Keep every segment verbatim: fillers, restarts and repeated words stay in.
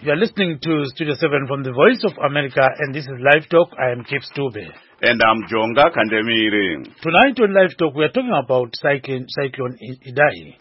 You are listening to Studio seven from the Voice of America, and this is Live Talk. I am Kip Stube. And I'm Jonga Kandemiri. Tonight on Live Talk, we are talking about cyclone, cyclone Idai.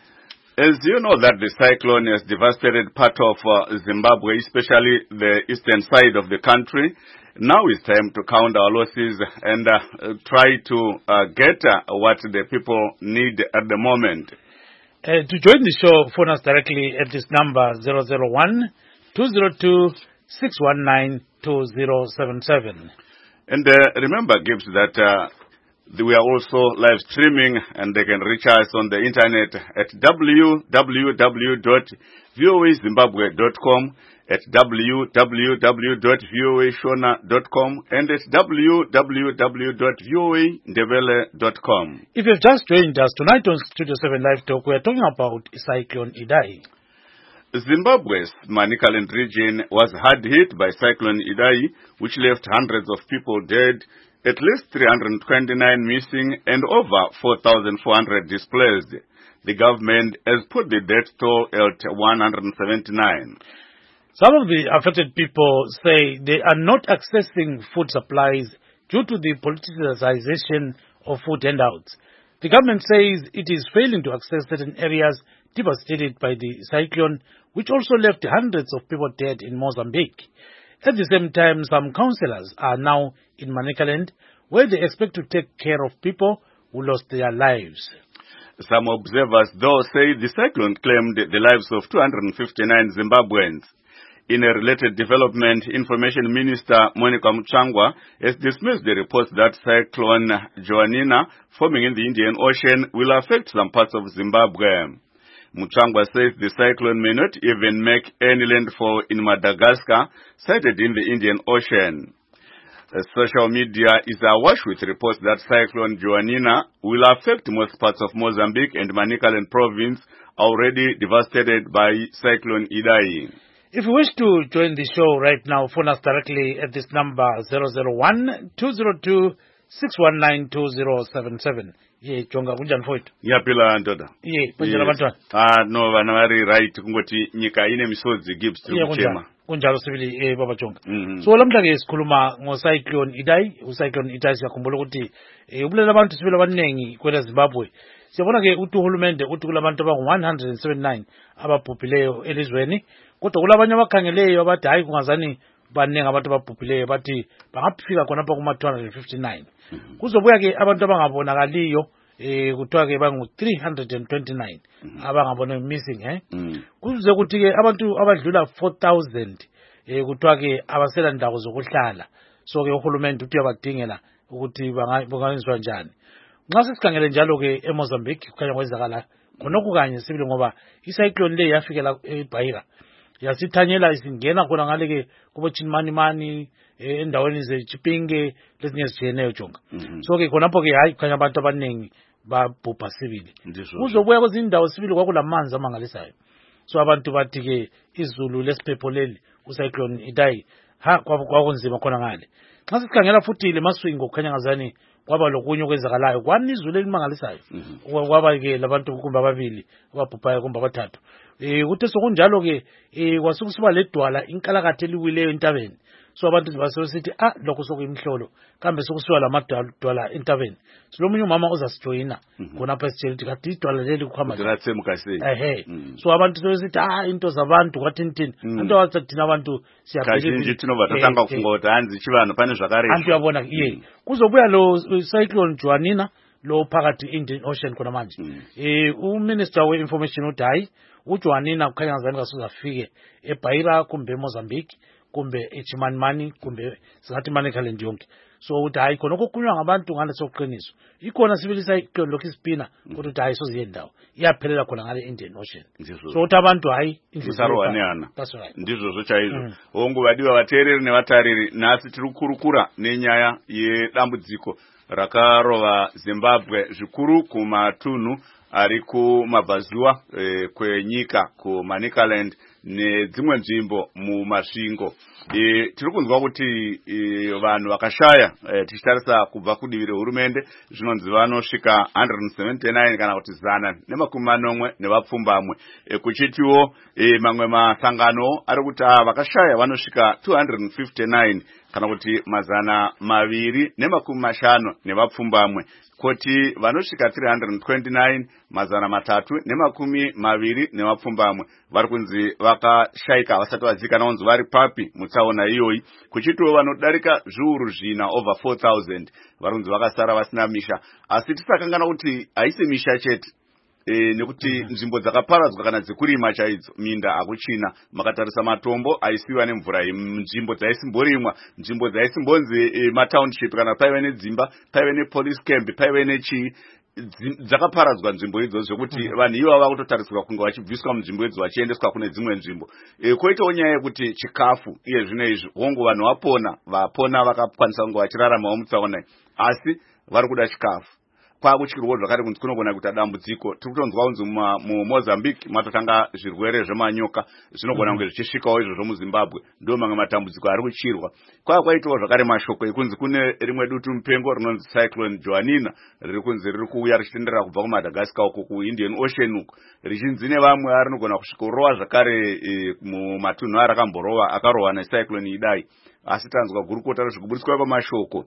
As you know that the cyclone has devastated part of uh, Zimbabwe, especially the eastern side of the country. Now it's time to count our losses and uh, try to uh, get uh, what the people need at the moment. Uh, to join the show, phone us directly at this number zero zero one, two zero two, six one nine, two zero seven seven. And uh, remember, Gibbs, that uh, we are also live streaming and they can reach us on the internet at w w w dot voa zimbabwe dot com, at w w w dot voa shona dot com, and at w w w dot voa ndebele dot com. If you've just joined us tonight on Studio seven Live Talk, we are talking about Cyclone Idai. Zimbabwe's Manicaland region was hard hit by Cyclone Idai, which left hundreds of people dead, at least three hundred twenty-nine missing, and over four thousand four hundred displaced. The government has put the death toll at one hundred seventy-nine. Some of the affected people say they are not accessing food supplies due to the politicization of food handouts. The government says it is failing to access certain areas devastated by the cyclone, which also left hundreds of people dead in Mozambique. At the same time, some councillors are now in Manicaland, where they expect to take care of people who lost their lives. Some observers, though, say the cyclone claimed the lives of two hundred fifty-nine Zimbabweans. In a related development, Information Minister Monica Muchangwa has dismissed the reports that Cyclone Joanina, forming in the Indian Ocean, will affect some parts of Zimbabwe. Muchangwa says the cyclone may not even make any landfall in Madagascar, sighted in the Indian Ocean. Uh, social media is awash with reports that Cyclone Joanina will affect most parts of Mozambique and Manicaland province, already devastated by Cyclone Idai. If you wish to join the show right now, phone us directly at this number zero zero one, two zero two, six one nine, two zero seven seven. Ye chonga kunjani foito. Yapila ndoda. Ye kunjala bantwana. Ah no vana vari right kungoti nyika ine misodzi Gibbs tiri kuchema. Kunjalo sibili eh baba chonga. Mm -hmm. So lamhla ke sikhuluma ngo cyclone Idai, u cyclone Idai siyakhumbula ukuthi eh ubulela abantu sibili abanengi kwela Zimbabwe. Siyabona ke uthi uhulumende uthi kulabantu abangu one hundred seventy-nine ababhubhileyo elizweni. Kodwa kulabanye abakhangeleyo abathi hayi kungazani banengi abantu ababhubhileyo bathi bangafika khona lapha kuma two hundred fifty-nine. Kuzobuya ke abantu abangabonakaliyo eh kuthiwa ke bangu three hundred twenty-nine abangabona missing eh. Kuze kuthi ke abantu abadlula four thousand eh kuthiwa ke abasela ndawo zokuhlala. So ke uhulumende uthi uyabadingela ukuthi bangayenzwa njani. Nxa sisikhangele njalo ke eMozambique kukhanya kwenzakala khonokho kanye sibili ngoba icyclone le yafikela eBhaira. Yasithanyela isingena khona ngale ke kubo Chinmani mani endaweni zeChipinge lezinye ezijeneyo jonga. So ke khonapho ke hayi kukhanya abantu abanengi babhubha sibili. Kuzobuya kwezindawo sibili kwakulamanzi amangalisayo. So abantu bathi ke izulu lesiphepho leli ucyclone Idai ha kwakunzima khona ngale. Xa sikhangela futhi le maswingo kukhanya ngazani kwaba lokunye okwenzakalayo kwanizulu elimangalisayo. Kwaba ke labantu kumbe ababili ababhubhayo kumbe abathathu. Eh uthe sokunjalo ke eh kwasukusiba ledwala inkalakathe liwileyo entabeni. So abantu basesithi ah lokho sokuyimhlolo kambe sokusiwa lamadwala entabeni. Silomunye umama ozasijoyina khona pha sitshela kathi idwala leli kuhamba ngirathe mkaseni. Ehe. So abantu sesithi ah into zabantu kwathi ntini anto wathina abantu siyabheka nje thina batatanga ukungota hanzi chivano pane zvakareka. Antu yabona ye. Kuzobuya lo cyclone Joanina lo phakathi Indian Ocean khona manje. Eh uminister we-information uthi uJoanina kukhanya ngazani kasuzafike eBhaira kumbe eMozambique kumbe eChimanimani kumbe singathi Manicaland yonke. So uthi hayi khona okukhulunywa ngabantu ngale sokuqiniso. Ikhona sibilisa iqondo lokho isipina kodwa uthi hayi soziye ndawo. Iyaphelela khona ngale Indian Ocean. So uthi abantu hayi indizarwaniyana. Ndizvo zvochaizvo. Hongu vadiwa vateereri nevatariri nasi tiri kukurukura nenyaya yedambudziko rakarova Zimbabwe zvikuru kumatunhu ari kumabvazuva eh, kwenyika kuManicaland nedzimwe nzvimbo mumasvingo. E, tiri kunzwa kuti e, vanhu vakashaya e, tichitarisa kubva kudivi rehurumende zvinonzi vanosvika one hundred seventy-nine kana kuti zana nemakumi manomwe nevapfumbamwe. E, kuchitiwo e, mamwe masangano ari kuti vakashaya vanosvika two hundred fifty-nine kana kuti mazana maviri nemakumi mashanu nevapfumbamwe. Koti vanosvika three hundred twenty-nine mazana matatu nemakumi maviri nevapfumbamwe vari kunzi vakashaika vasati vadzikana vanzi vari papi mutsaona iyoyi. Kuchitiwo vanodarika zviuru zvina over four thousand vari kunzi vakasara vasina misha. Asi tisakangana kuti haisi misha chete. E, nekuti nzvimbo dzakaparadzwa kana dzekurima chaidzo minda akuchina. Makatarisa matombo aisiwa nemvura, nzvimbo dzaisimborimwa, nzvimbo dzaisimbonzi e, matownship kana paive nedzimba, paive nepolice camp, paive nechi dzakaparadzwa nzvimbo idzodzo zvokuti vanhu ivo vakutotarisirwa kunge vachibviswa munzvimbo idzo vachiendeswa kune dzimwe nzvimbo. E, koitawo nyaya yekuti chikafu iye zvino izvi hongu vanhu vapona vapona vakakwanisa kunge vachiraramawo mutsaona, asi vari kuda chikafu. Kwakutyirwa zvakare kunzi kunogona kuita dambudziko. Tiri kutonzwa kunzi muMozambique matotanga zvirwere zvemanyoka zvinogona kunge zvichisvikawo izvozvo muZimbabwe. Ndo mamwe matambudziko ari kuchirwa. Kwakwaitawo zvakare mashoko ekunzi kune rimwe dutu mupengo rinonzi Cyclone Joanina riri kunzi riri kuuya richitenderera kubva kuMadagascar uko kuIndian Ocean uko richinzi nevamwe rinogona kusvika kurova zvakare e, mumatunhu arakamborova akarohwa necyclone idai. Asi tanzwa gurukota rezvekuburiswa kwamashoko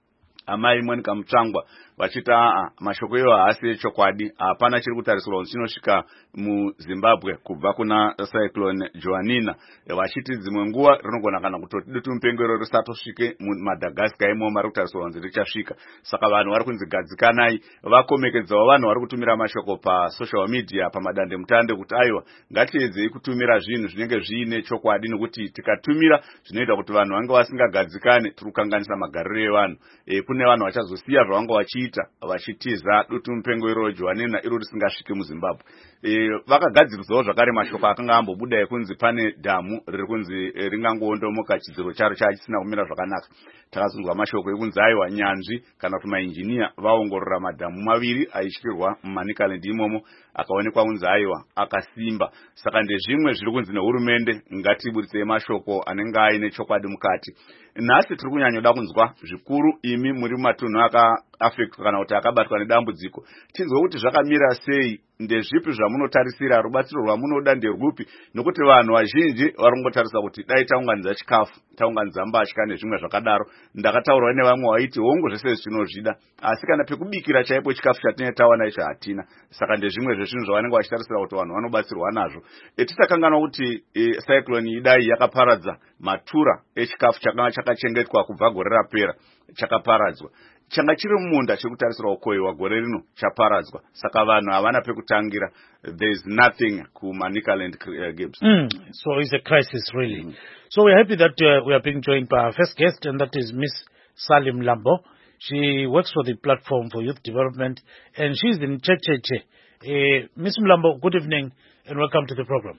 amai Monica Mutsvangwa vachita aa mashoko iwo haasi echokwadi, hapana chiri kutarisirwa kuti chinosvika muZimbabwe kubva kuna Cyclone Joanina. Vachiti dzimwe nguva rinogona kana kutoti dutu mupengo iro risatosvike muMadagascar imo mari kutarisirwa kuti richasvika. Saka vanhu vari kunzi gadzikanai vakomekedzawo vanhu vari kutumira mashoko pasocial media pamadande mutande kuti aiwa ngatiedzei kutumira zvinhu zvinenge zviine chokwadi, nekuti tikatumira zvinoita kuti vanhu vange vasingagadzikane tiri kukanganisa magariro evanhu. E, kune vanhu vachazosiya zvavanga vachiita vachitiza dutu mupengo iro Joanina iro risingasvike muZimbabwe. E, vakagadzirisawo zvakare mashoko akanga ambobuda ekunzi pane dhamu riri kunzi e, ringangoondomoka chidziro charo chisina kumira zvakanaka. Takazonzwa mashoko ekunzi aiwa nyanzvi kana kuti mainjiniya vaongorora madhamu maviri aityirwa muManicaland imomo akaonekwa kunzi aiwa akasimba. Saka ndezvimwe zviri kunzi nehurumende ngatiburisei mashoko anenge aine chokwadi mukati. Nhasi tiri kunyanyoda kunzwa zvikuru imi muri mumatunhu akaafektwa kana kuti akabatwa nedambudziko. Tinzwe kuti zvakamira sei, ndezvipi zvamunotarisira, rubatsiro rwamunoda nderwupi, nokuti vanhu vazhinji vari kungotarisa kuti dai taunganidza chikafu, taunganidza mbatya nezvimwe zvakadaro. Ndakataurawo nevamwe vaiti hongu zvese zvinozvida, asi kana pekubikira chaipo chikafu chatinenge tawana icho hatina. Saka ndezvimwe zvezvinhu zvavanenge vachitarisira kuti vanhu vanobatsirwa nazvo. E, tisakanganwa kuti e, cyclone idai yakaparadza matura echikafu chakanga chakachengetwa kubva gore rapera chakaparadzwa. Changa chiri mumunda chiri kutarisirwa kukohwewa gore rino chaparadzwa. Saka vanhu havana pekutangira. There is nothing kuManicaland uh, Gibbs. Mm, so it's a crisis really. Mm. So we're happy that uh, we are being joined by our first guest, and that is Miss Sally Mlambo. She works for the Platform for Youth Development and she's in Checheche. Uh, Miss Mlambo, good evening and welcome to the program.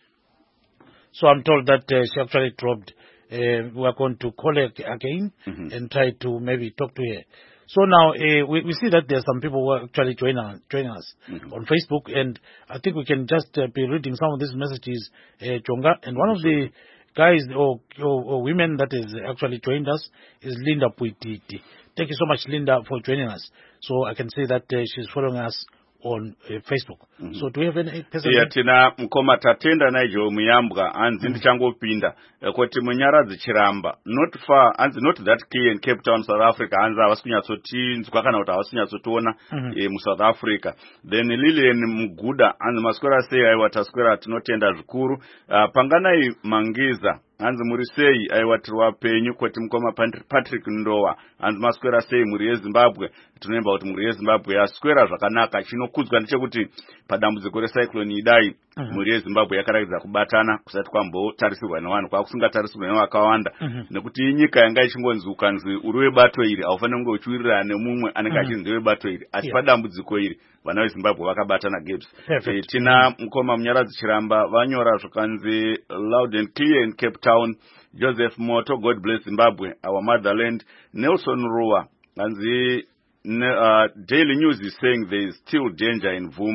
So I'm told that uh, she actually dropped. Uh, we are going to call her again mm-hmm. and try to maybe talk to her. So now uh, we, we see that there are some people who are actually joining us, joining us mm-hmm. on Facebook, and I think we can just uh, be reading some of these messages, uh, Jonga. And one of the guys or, or, or women that is actually joined us is Linda Puititi. Thank you so much, Linda, for joining us. So I can see that uh, she's following us on uh, Facebook. Mm-hmm. So do we have any person? Yeah, tina mkoma tatenda naijo muyambwa anzi ndichangopinda kuti munyaradzi chiramba not far anzi not that key in Cape Town, South Africa, anzi avasikunyatsotsinzwa kana kuti avasikunyatsotona mm-hmm. e, mu South Africa. Then Lilian Muguda anzi maswera sei aiwa taswera tinotenda zvikuru. Uh, panganai Mangiza anzi muri sei aiwatirwa penyu kuti mukoma Patrick Ndowa anzi maswera sei muri yeZimbabwe. Tunemba kuti muri yeZimbabwe yaswera zvakanaka. Chinokudzwa ndechekuti padambudziko recyclone idai uh-huh. muri yeZimbabwe yakarakidza kubatana kusati kwambotarisirwa nevanhu kwakusingatarisirwa nevakawanda uh-huh. nekuti inyika yanga ichingonzi ukanzi uri webato iri haufaniri kunge uchiwirirana nemumwe anenge uh-huh. achinzi webato iri asi yeah. padambudziko iri vana veZimbabwe vakabatana Gibbs. E, tina mukoma munyaradzi chiramba vanyora zvakanzi loud and clear in Cape Town. Joseph Moto, God bless Zimbabwe, our motherland. Nelson Rua anzi Uh, Daily News is saying there is still danger in Vumba.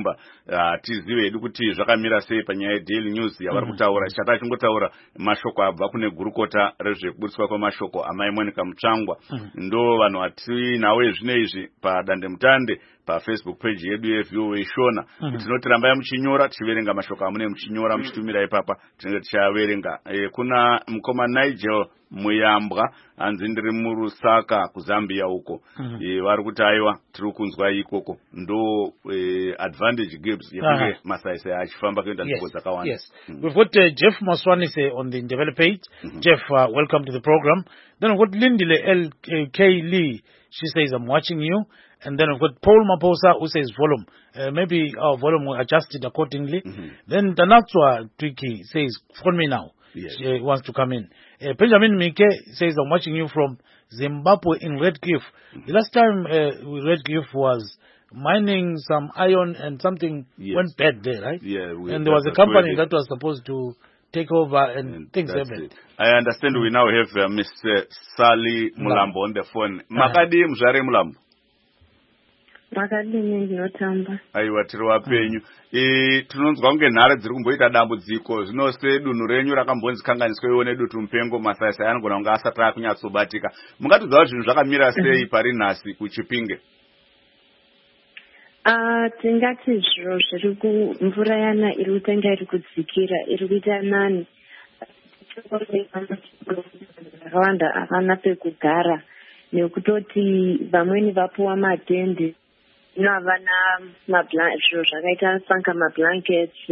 uh, tizive hedu kuti zvakamira sei panyaya yeDaily News yavari kutaura. Chata chingotaura mashoko abva kune gurukota rezvekuburiswa kwamashoko amai Monica Mutsvangwa. Ndo vanhu vatinawo zvino izvi padandemutande paFacebook page yedu yeView Shona. Tinoti rambai muchinyora tichiverenga mashoko amune muchinyora muchitumira ipapa tinenge tichaverenga. E, kuna mukoma Nigel Muyambwa anzi ndiri muRusaka kuZambia uko. Mm -hmm. E, vari kuti aiwa tiri kunzwa ikoko ndo e, advantage gives yekuti masaisai achifamba kuenda nzvimbo dzakawanda. Yes. Mm -hmm. We've got uh, Jeff Maswanise on the Ndebele page. Mm -hmm. Jeff, uh, welcome to the program. Then we've got Lindile L K Lee. She says, I'm watching you. And then we've got Paul Maposa who says volume. Uh, maybe our volume will adjust it accordingly. Mm -hmm. Then Danatswa Twiki says, phone me now. Yes. She wants to come in. Uh, Benjamin Mike says, I'm watching you from Zimbabwe in Redcliffe. Mm-hmm. The last time uh, Redcliffe was mining some iron and something yes. went bad there, right? Yeah. We, and there was a company that was supposed to take over and, and things happened. I understand mm-hmm. we now have uh, Mister Sally Mulambo on the phone. Uh-huh. Makadi Mzare Mulambo. Makadini ndinotamba. Aiwa tiri wapenyu. E tinonzwa kunge nhare dziri kumboita dambudziko zvinose dunhu renyu rakambonzikanganiswa iwo nedutu mupengo masaisai anogona kunge asati akunyatsobatika. Mungatidzawo zvinhu zvakamira sei pari nhasi kuChipinge? Ah, tingati zviro zviri kumvura yana iri kutanga iri kudzikira iri kuita nani. Vakawanda havana pekugara nekutoti vamweni vapuwa matende. Havana zviro zvakaita sanga mablankets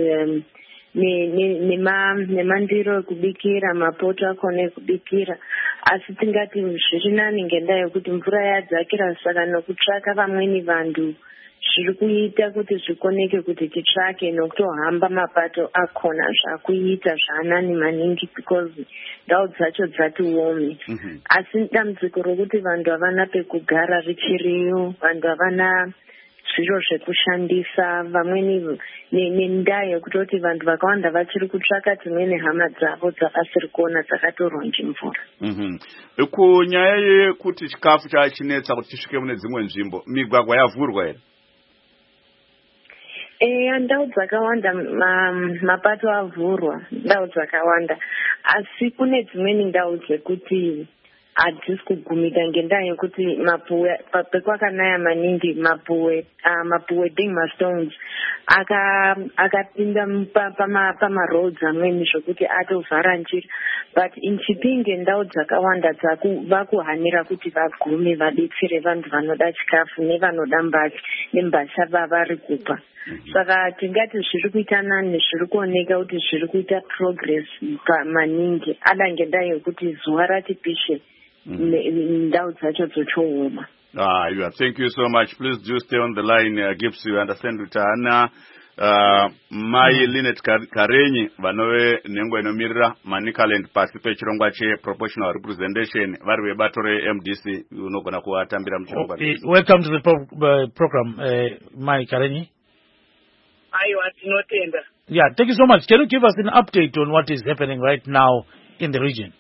nemandiro ekubikira mapoto akona ekubikira asi tingati zviri nani ngendaa yekuti mvura yadzakira saka nokutsvaka vamweni vantu zviri kuita kuti zvikoneke kuti titsvake nokutohamba mapato akona zvakuita zvaanani maningi because ndau dzacho dzati womi. Asi dambudziko rokuti vantu havana pekugara richiriyo, vantu havana zviro zvekushandisa, vamweni nendaa yekutoti vantu vakawanda vachiri kutsvaka dzimweni hama dzavo dzavasiri kuona dzakatorwa nemvura. Mhm. Kunyaya yekuti chikafu chachinetsa kuti chisvike mune dzimwe nzvimbo, migwagwa yavhurwa here? Eh, ndau dzakawanda mapato avhurwa, ndau dzakawanda. Asi kune dzimweni ndau dzekuti hadzisi kugumika ngendaa yekuti mapuwe pekwakanaya maningi mapuwe uh, mapuwe ding mastones aka akapinda pama roads amweni zvokuti atovhara njira, but in Chipinge ndau dzakawanda dzaku vakuhanira kuti vagume vadetsere vantu vanoda chikafu nevanoda mbasha nembasha vavari kupa. Saka tingati zviri kuita nani, zviri kuoneka kuti zviri kuita progress maningi ada ngendaa yekuti zuva rati pishe. Mm. Ah, yeah. Thank you so much. Please do stay on the line. Uh, Gibbs, you understand Rutana. Uh, Mai mm. Linet Karenyi vanove nengo inomirira Manicaland pasi pechirongwa che proportional representation vari vebatore M D C unogona kuvatambira muchirongwa. Okay. Welcome to the pro uh, program, uh, Mai Karenyi. Aiwa tinotenda. Yeah, thank you so much. Can you give us an update on what is happening right now in the region?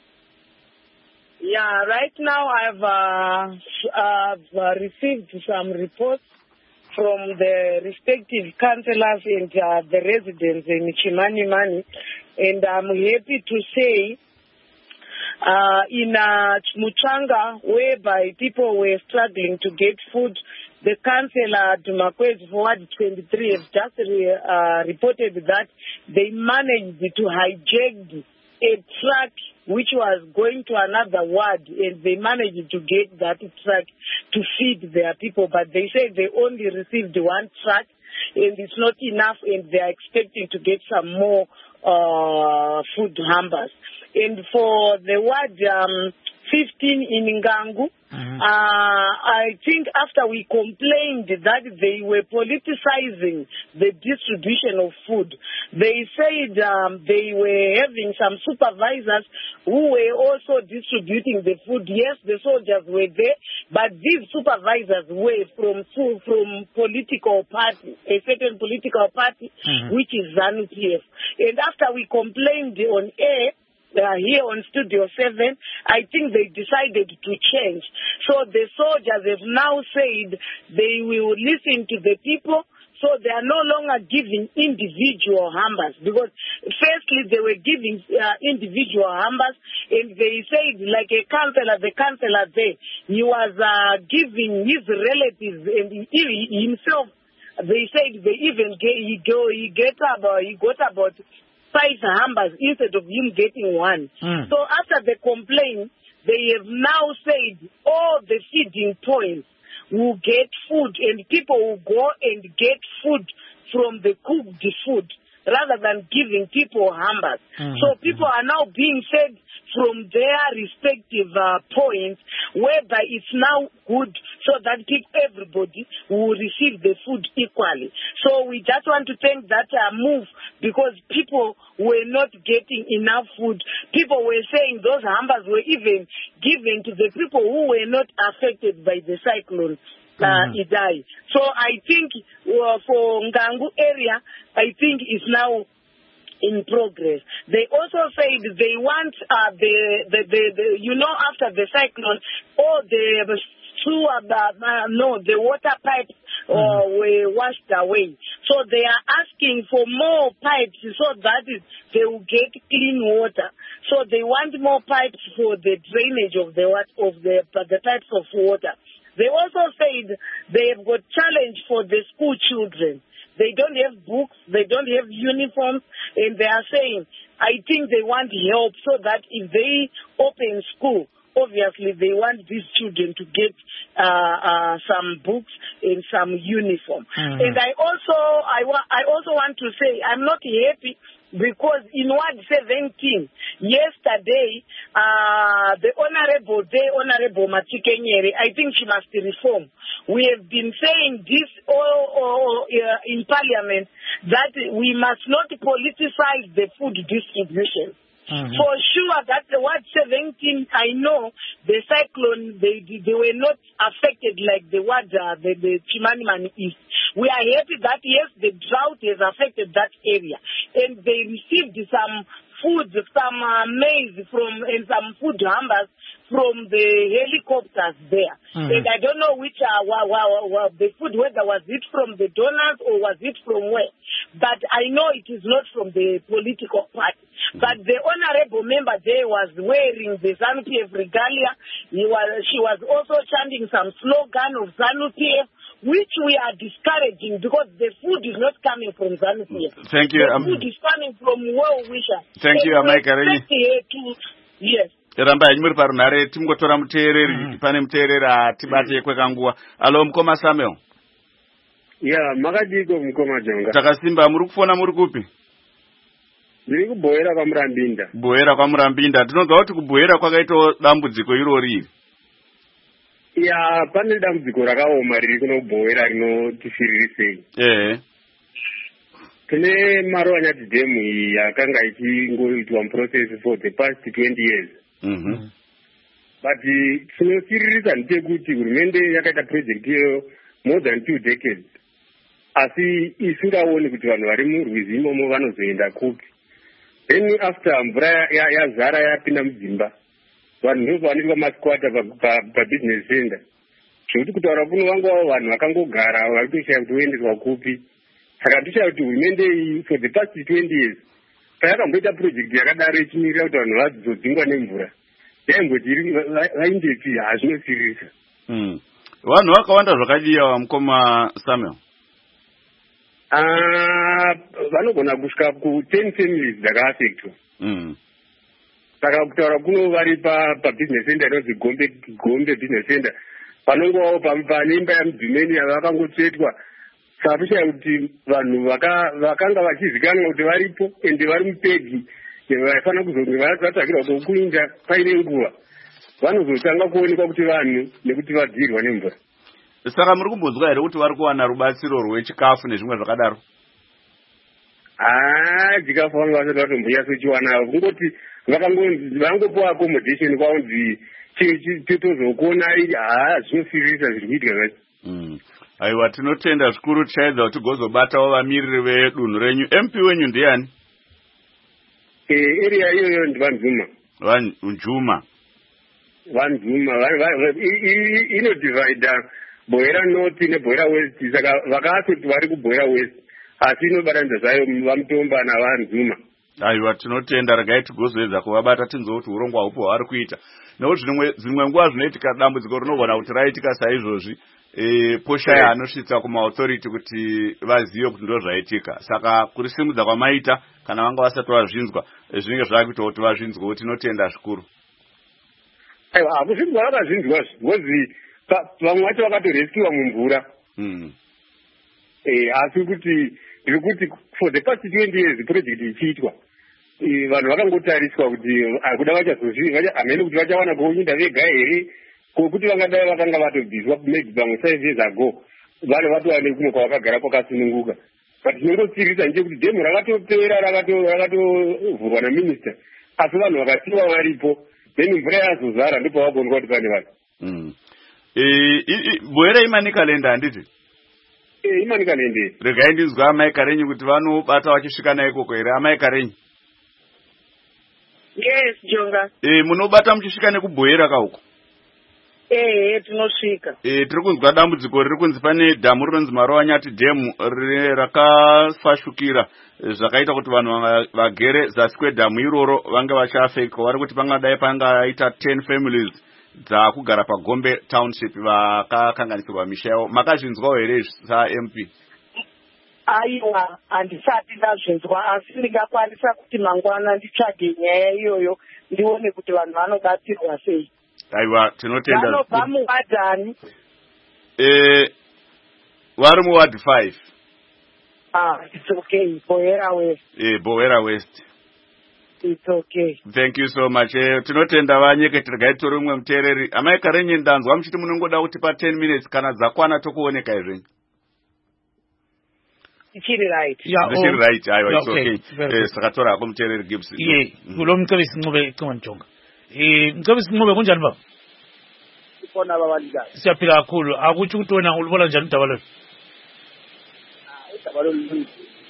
Yeah, right now I've, uh, I've uh, received some reports from the respective councillors and uh, the residents in Chimanimani, and I'm happy to say uh, in uh, Muchanga, whereby people were struggling to get food, the councillor Dumakwezi Forward twenty-three have just re, uh, reported that they managed to hijack a truck which was going to another ward, and they managed to get that truck to feed their people, but they said they only received one truck and it's not enough, and they are expecting to get some more uh, food hampers. And for the ward um, fifteen in Ngangu, mm-hmm. uh, I think after we complained that they were politicizing the distribution of food, they said um, they were having some supervisors who were also distributing the food. Yes, the soldiers were there, but these supervisors were from from political party, a certain political party, mm-hmm. which is ZANU P F. And after we complained on air, Uh, here on Studio seven, I think they decided to change. So the soldiers have now said they will listen to the people So they are no longer giving individual hambas, because firstly they were giving uh, individual hambas, and they said, like a councillor, the councillor there, he was uh, giving his relatives and he, himself. They said they even get, he go he get about he got about five hambas instead of him getting one. Mm. So after the complaint, they have now said all the feeding points will get food, and people will go and get food from the cooked food rather than giving people hambas. Mm-hmm. So people are now being fed from their respective uh, points, whereby it's now good so that people, everybody will receive the food equally. So we just want to take that uh, move, because people were not getting enough food. People were saying those hambas were even given to the people who were not affected by the cyclone. Uh, mm-hmm. Idai. So I think uh, for Ngangu area, I think it's now in progress. They also said they want uh, the, the, the, the, you know, after the cyclone, all the sewer, uh, no, the water pipes uh, mm-hmm. were washed away. So they are asking for more pipes so that they will get clean water. So they want more pipes for the drainage of the of the the types of water. They also said they have got challenge for the school children. They don't have books, they don't have uniforms, and they are saying, I think they want help so that if they open school, obviously they want these children to get uh, uh, some books and some uniform. Mm-hmm. And I also, I, wa- I also want to say, I'm not happy, because in Ward seventeen, yesterday, uh, the Honorable Day, Honorable Matikenyere, I think she must reform. We have been saying this all, all, uh, in Parliament, that we must not politicize the food distribution. Mm-hmm. For sure that the Ward seventeen, I know the cyclone, they they were not affected like the Ward, uh, the, the Chimanimani East. We are happy that, yes, the drought has affected that area. And they received some food, some uh, maize from, and some food hambas from the helicopters there. Mm-hmm. And I don't know which, uh, wa, wa, wa, the food, whether was it from the donors or was it from where. But I know it is not from the political party. But the honorable member there was wearing the ZANU-P F regalia. He was, she was also chanting some slogan of ZANU-P F, which we are discouraging, because the food is not coming from ZANU-P F. Thank you. The um, food is coming from well-wishers. Thank you, Amai Karenyi. Yes. Ramba muri parunhare tingotora muteereri pane muteereri atibate kwekanguva. Alo mukoma Samuel. Ya, makadiko mukoma Jonga. Takasimba, muri kufona muri kupi? Ndiri kubhoera kwaMurambinda. Bhoera kwaMurambinda. Tinonzwa kuti kubhoera kwakaitawo dambudziko irori. Ya, pane dambudziko rakaoma riri kuno kubhoera rinotisiririsei. Eh. Tine Marwanyati demu yakanga ichingoitwa process for the past twenty years. Mhm. But tinosiririsa ndechekuti hurumende yakaita project iyo more than two decades. Asi isingaoni kuti vanhu vari murwizi imomo vanozoenda kupi. Then after mvura yazara yapinda mudzimba, vanhu ndoo vanenge vamasikwata pabusiness center. Zvekuti kutaura kuno vangawo vanhu vakangogara vari kushaya kuti voendeswa kupi. Saka tichaya kuti hurumende iyi for the past twenty years payakamboita project yakadaro ichimirira kuti vanhu vazodzingwa nemvura, yaimboti vaindepi? Hazvinosirisa. Vanhu vakawanda zvakadiwa mukoma Samuel. Ah, vanogona kusvika ku ten families dzakaaffectwa. Saka kutaura kuno vari pabusiness center inonzi Gombe Gombe business center, panongovawo pane imba yamudzimeni yavakangotsvetwa. Saka tichaya kuti vanhu vakanga vachizikanwa kuti varipo ende vari mupegi vaifanira kuzonge vatsvakirwa kokuinda paine nguva, vanozotanga kuonekwa kuti vanhu nekuti vadzirwa nemvura. Saka muri kumbonzwa here kuti vari kuwana rubatsiro rwechikafu nezvimwe zvakadaro? Ah, chikafu vange vasati vatomboyasochiwana, kungoti vangopiwa accommodation kwaunzi tozokuonai. Ha, zvinosirisa zviri kuitika zvacho. Aiwa, tinotenda zvikuru tichaedza kuti gozobatawo vamiriri vedunhu renyu. M P wenyu ndiani? Eh, area iyoyo ndivanzuma. Vanjuma. Vanzuma inodivida Bhoera North neBhoera West saka vakatoti vari kuBhoera West asi inobatanidza zvayo vamutomba navanzuma. Aiwa, tinotenda regai tigozoedza kuvabata tinzouti urongwa hupo hwavari kuita. Nekuti dzimwe nguva zvinoitika dambudziko rinogona kuti raitika saizvozvi e, poshaya anosvitsa kumaauthority kuti vazive kuti ndo zvaitika. Saka kurisimudza kwamaita kana vanga vasati vazvinzwa zvinenge zvakuita kuti vazvinzwe. Tinotenda zvikuru. Aiwa, hakuzvinzwa vakazvinzwa zvozi vamwe vacho vakatorescuwa mumvura. Mm. Eh, asi kuti ndiri kuti for the past twenty years project ichiitwa vanhu vakangotariswa kuti akuda vachazozviva hamene kuti vachawana kuinda vega here kokuti vangadai vakanga vatobviswa maybe vamwe five years ago vale vatova nekumwe kwavakagara kwakasununguka but tinongotsirisa nje kuti dhemu rakatopera rakatovhurwa naminista asi vanhu vakasiiwa varipo then mvura yazozara ndipo vagonwa kuti pane vanhu. Bhoera imani kalenda handiti? Eh, imani kalenda. Regai ndinzwa amai Karenyi kuti vanobata vachisvika naye ikoko here amai Karenyi? Yes, Jonga. Eh, munobata muchisvika nekubhoera kauko? Eh, tinosvika. Eh, tiri kunzwa dambudziko riri kunzi pane dhamu rinonzi Marowanyati dhemu rakafashukira zvakaita kuti vanhu vagere zasi kwedhamu iroro vange vachiafeka. Vari kuti pangadai pangaita ten families dzakugara paGombe township vakakanganisirwa misha yavo. Makazvinzwawo here saM P? Aiwa, handisati ndazvinzwa asi ndingakwanisa kuti mangwana nditsvage nyaya iyoyo ndione kuti vanhu vanobatsirwa sei. Aiwa, tinotenda. Vanobva muwadhani? Eh, vari muward five. Ah, it's okay. Bhoera West. Eh, Bhoera West. It's okay. Thank you so much. Eh, tinotenda vanyeketi regai tori umwe muteereri. Amai Karenyi ndanzwa muchiti munongoda kuti pa ten minutes kana dzakwana tokuoneka izvi. Ichiri right. Yeah, Ichiri oh, right. Aiwa, yeah, it's okay. okay. Eh, sakatora ako muteereri Gibbs. Ye, kulo mcebisi Ncube icingwa Njonga. Eh, mcebisi Ncube kunjani baba? Sibona babalikazi. Siyaphila kakhulu. Akuthi ukuthi wena ulibona njani udaba lolu? Udaba lolu.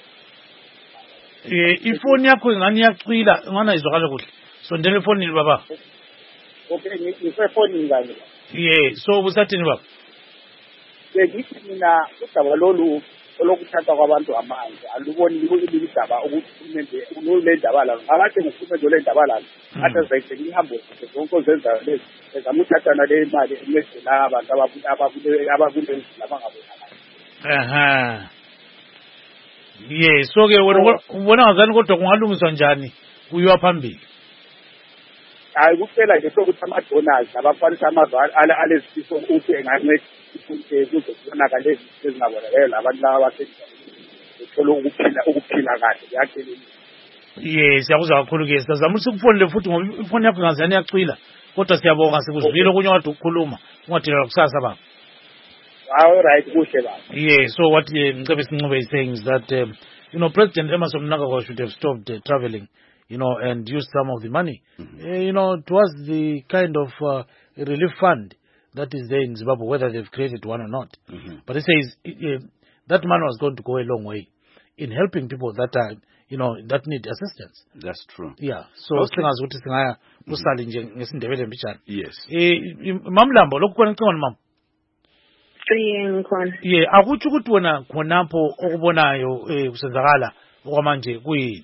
Eh, ifoni yakho ingani yacwila, ngana izwakala kuhle. Sondela ifonini baba. Okay, ngifefoni ngani. Yeah, so busathini baba? Ngithi mina udaba lolu olokuthatha kwabantu amanzi aluboni libidaba ukuthi umente unolendaba la ngakade ngifumene lendaba la athe zayithi ngihambo zonke zenza lezi ezamuthathana le imali emesela abantu ababuye ababuye ababuye labangabonakala. Aha. Yeah, so ke wena ubona ngazani kodwa kungalungiswa njani kuyiwa phambili? Hayi kuphela nje sokuthi ama-donors abafanisa amazwi alezisiso ukuthi enganceda ukuthi kuzobonakala lezi ezingabonakala labantu laba basendaweni bethola ukuphila ukuphila kahle yakhe. Yes, siyakuzwa kakhulu ke sizama ukuthi ukufonele futhi ngoba ifoni yakho ngazani yacwila kodwa siyabonga sikuzwile kunye wadi ukukhuluma ungadilala kusasa baba. All right, kuhle baba. Yeah, so what Mcebisi Ncube is saying is that um, you know President Emmerson Mnangagwa should have stopped uh, traveling, you know, and used some of the money, mm-hmm. uh, you know, towards the kind of uh, relief fund that is there in Zimbabwe, whether they've created one or not. Mm-hmm. But he says uh, that money was going to go a long way in helping people that are, you know, that need assistance. That's true. Yeah. So singazi ukuthi singaya kusali nje ngesindebele mbijana. Yes. Eh, Mamlambo lokukona ngicona mama. Siye ngikhona. Yeah, akuthi ukuthi wena khonapho okubonayo eh kusenzakala okwamanje kuyini?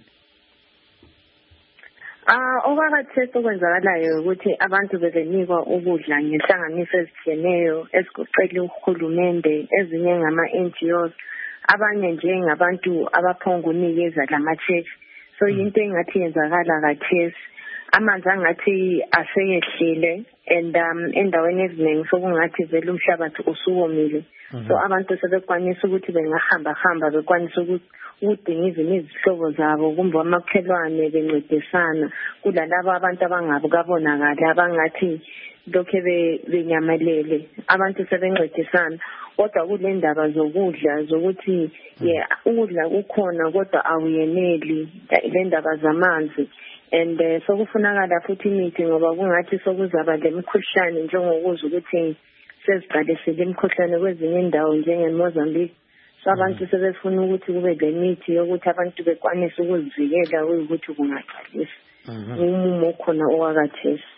Ah, okwakathe okwenzakalayo ukuthi abantu bebenikwa ukudla ngenhlanganiso ezitshiyeneyo ezikucela uhulumende ezinye ngama-N G Os abanye nje ngabantu abaphonga unikeza lama-church. So into engathi yenzakala kathesi amanzi angathi aseyehlile and um endaweni eziningi sokungathi vele umhlabathi usuwomile. So abantu sebekwanisa ukuthi bengahamba hamba bekwanisa ukuthi udinga izimo izihlobo zabo kumbe amakhelwane bencedisana kulalabo abantu abangabonakala abangathi lokho benyamalele abantu sebencedisana kodwa kule ndaba zokudla zokuthi yeah ukudla kukhona kodwa awuyeneli le ndaba zamanzi and uh, sokufunakala futhi imithi ngoba kungathi sokuzaba lemikhuhlane njengokuzwa ukuthi seziqalisile imikhuhlane kwezinye indawo njengeMozambique. So abantu sebefuna ukuthi kube lemithi yokuthi abantu bekwanise ukuzivikela ukuthi kungaqalisi umumo khona owakathesi.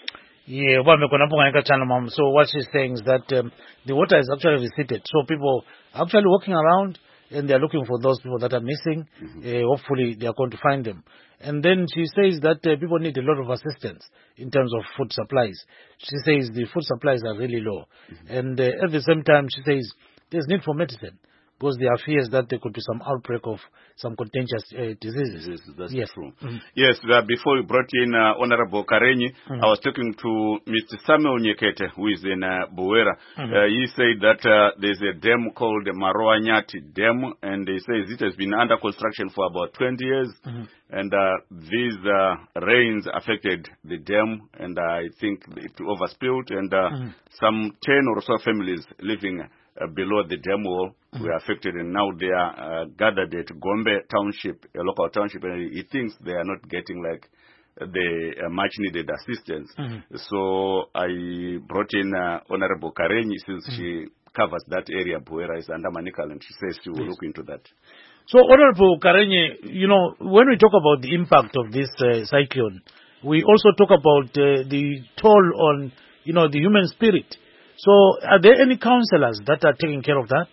Yeah, mom. So what she's saying is that um, the water is actually receded. So people are actually walking around and they're looking for those people that are missing. Mm-hmm. Uh, hopefully they are going to find them. And then she says that uh, people need a lot of assistance in terms of food supplies. She says the food supplies are really low. Mm-hmm. And uh, at the same time, she says there's need for medicine, because there are fears that there could be some outbreak of some contagious uh, diseases. Yes, that's yes. true. Mm-hmm. Yes, uh, before we brought in uh, Honorable Karenyi, mm-hmm. I was talking to Mister Samuel Nyekete, who is in uh, Buwera. Mm-hmm. Uh, he said that uh, there's a dam called the Maroa Nyati Dam, and he says it has been under construction for about twenty years. Mm-hmm. And uh, these uh, rains affected the dam, and I think it overspilled, and uh, mm-hmm. some ten or so families living Uh, below the dam wall mm-hmm. were affected, and now they are uh, gathered at Gombe Township, a local township, and he thinks they are not getting like the uh, much needed assistance. Mm-hmm. So I brought in uh, Honorable Karenyi, since mm-hmm. she covers that area. Buwera is under Manikal, and she says she will yes. look into that. So Honorable Karenyi, you know, when we talk about the impact of this uh, cyclone, we also talk about uh, the toll on, you know, the human spirit. So, are there any counselors that are taking care of that?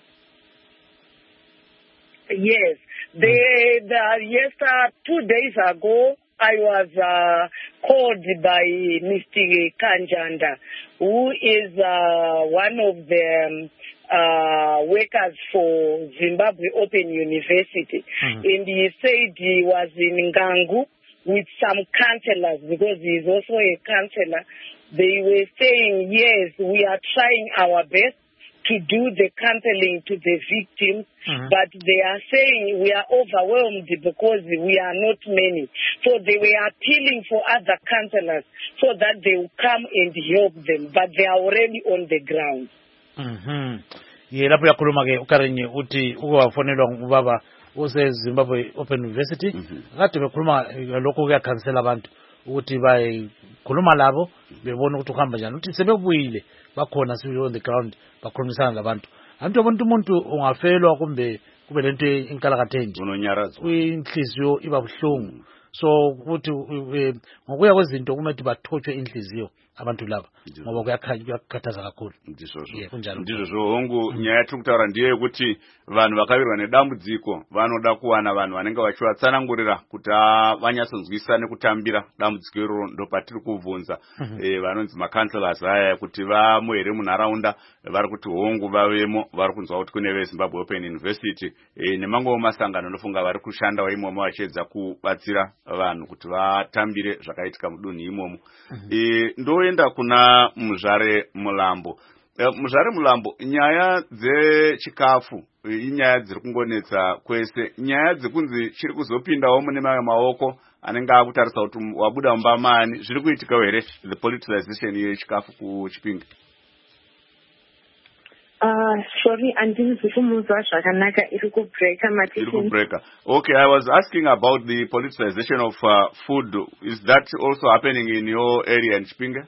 Yes. They, the, yes, uh, two days ago, I was uh, called by Mister Kanjanda, who is uh, one of the um, uh, workers for Zimbabwe Open University. Mm-hmm. And he said he was in Ngangu with some counselors, because he is also a counselor. They were saying, yes, we are trying our best to do the counseling to the victims, mm-hmm. but they are saying we are overwhelmed because we are not many. So they were appealing for other counselors so that they will come and help them, but they are already on the ground. Mhm. Ye lapho yakhuluma ke uKarenyi uthi ukuwafonelwa ngubaba ose Zimbabwe Open University kade bekhuluma lokho kuyakhansela abantu ukuthi bayikhuluma labo bebona ukuthi uhamba njani, uthi sebebuyile bakhona sibe on the ground bakhulumisana labantu. Abantu abantu umuntu ungafelwa kumbe kube lento inkalakathe nje unonyarazo inhliziyo iba buhlungu. So ukuthi ngokuya kwezinto kumele bathothwe inhliziyo abantu laba ngoba kuyakhathaza kakhulu. Ndizvo hongu nyaya yatiri kutaura ndiye kuti vanhu vakavirwa nedambudziko vanoda kuwana vanhu vanenge vachivatsanangurira kuti vanyatsonzwisane kutambira dambudziko iroro. Ndopatiri kubvunza vanonzi macounselors aya kuti vamuhere munharaunda vari kuti hongu vavemo, vari kunzwa kuti kune veZimbabwe Open University nemamwewo masangano anofunga vari kushandawo imomo vachiedza kubatsira vanhu kuti vatambire zvakaitika mudunhu imomo. Ndoenda kuna Muzvare Mulambo. Muzvare Mulambo, nyaya dzechikafu inyaya dziri kungonetsa kwese. Nyaya dzekunzi chiri kuzopindawo mune mamwe maoko anenge akutarisa kuti wabuda mumba mani, zviri kuitika here the politicization yechikafu kuChipinge? Uh, sorry, andinizvikumuzwa zvakanaka, iri kubreaka matiki. Iri kubreaka. Okay, I was asking about the politicization of uh, food. Is that also happening in your area in Chipinge?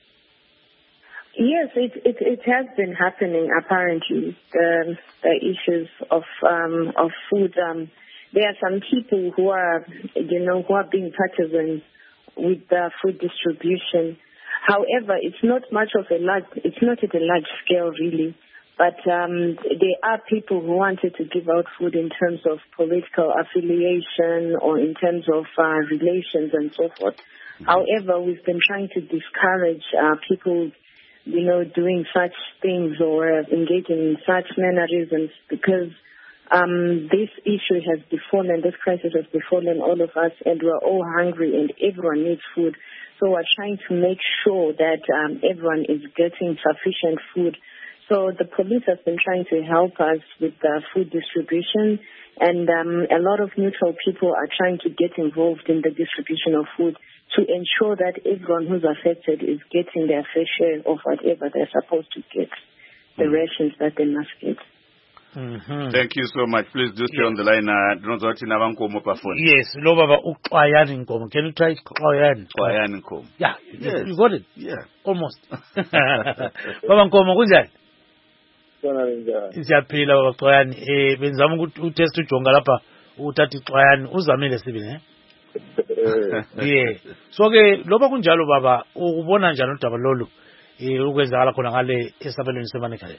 Yes, it, it it has been happening. Apparently, the the issues of um of food. Um, there are some people who are, you know, who are being partisan with the food distribution. However, it's not much of a large. It's not at a large scale, really. But um, there are people who wanted to give out food in terms of political affiliation or in terms of uh, relations and so forth. Mm-hmm. However, we've been trying to discourage uh, people, you know, doing such things or engaging in such mannerisms, because um, this issue has befallen, this crisis has befallen all of us, and we're all hungry and everyone needs food. So we're trying to make sure that um, everyone is getting sufficient food. So the police has been trying to help us with the food distribution, and um, a lot of neutral people are trying to get involved in the distribution of food to ensure that everyone who's affected is getting their fair share of whatever they're supposed to get, the rations that they must get. Mm-hmm. Thank you so much. Please do stay yes. on the line. Yes, lo baba uXwayani Nkomo. Can you try Xwayani? Xwayani Nkomo. Yeah, yes. You got it? Yeah. Almost. Baba Nkomo kunjani? Siyaphila baba Xwayani. Eh benzama ukuthi utest ujonga lapha uthatha iXwayani uzamile sibi ne? yeah so ke loba kunjalo baba ubona njani udaba lolu eh ukwenzakala khona ngale esabelweni semanekhaya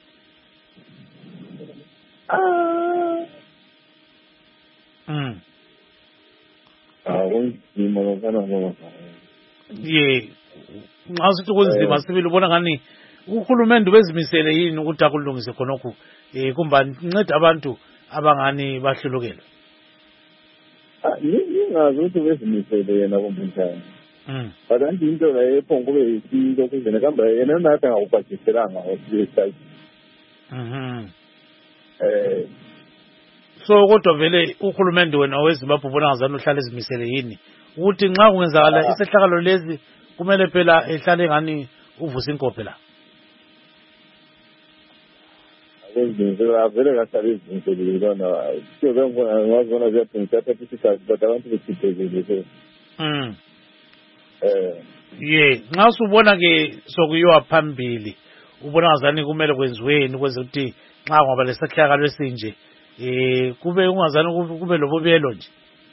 ah mm akunzima lokana ngoba yeah ngasithi kunzima sibili ubona ngani uhulumende bezimisele yini ukuthi akulungise khonokho eh kumba nceda abantu abangani bahlulukele ningazi ukuthi bezimisele yena kumbunjani mm bakanti into la ephongo kube isinto kuzena kamba yena nathi angakubhajiselanga ngosibesay mhm eh so kodwa vele uhulumende wena weZimbabwe ubona ngazani uhlale ezimisele yini ukuthi nxa kungenzakala isehlakalo lezi kumele phela ehlale ngani uvusa inkophe la akwenzela vele kahlale izimisele lona ke bengona ngazona ziyaphinda phakathi but abantu besithezele mm eh yeah nxa usubona ke sokuyiwa phambili ubona ngazani kumele kwenziweni ukwenza ukuthi nxa ngoba lesehlakalo esinje eh kube ungazani kube lobobelo nje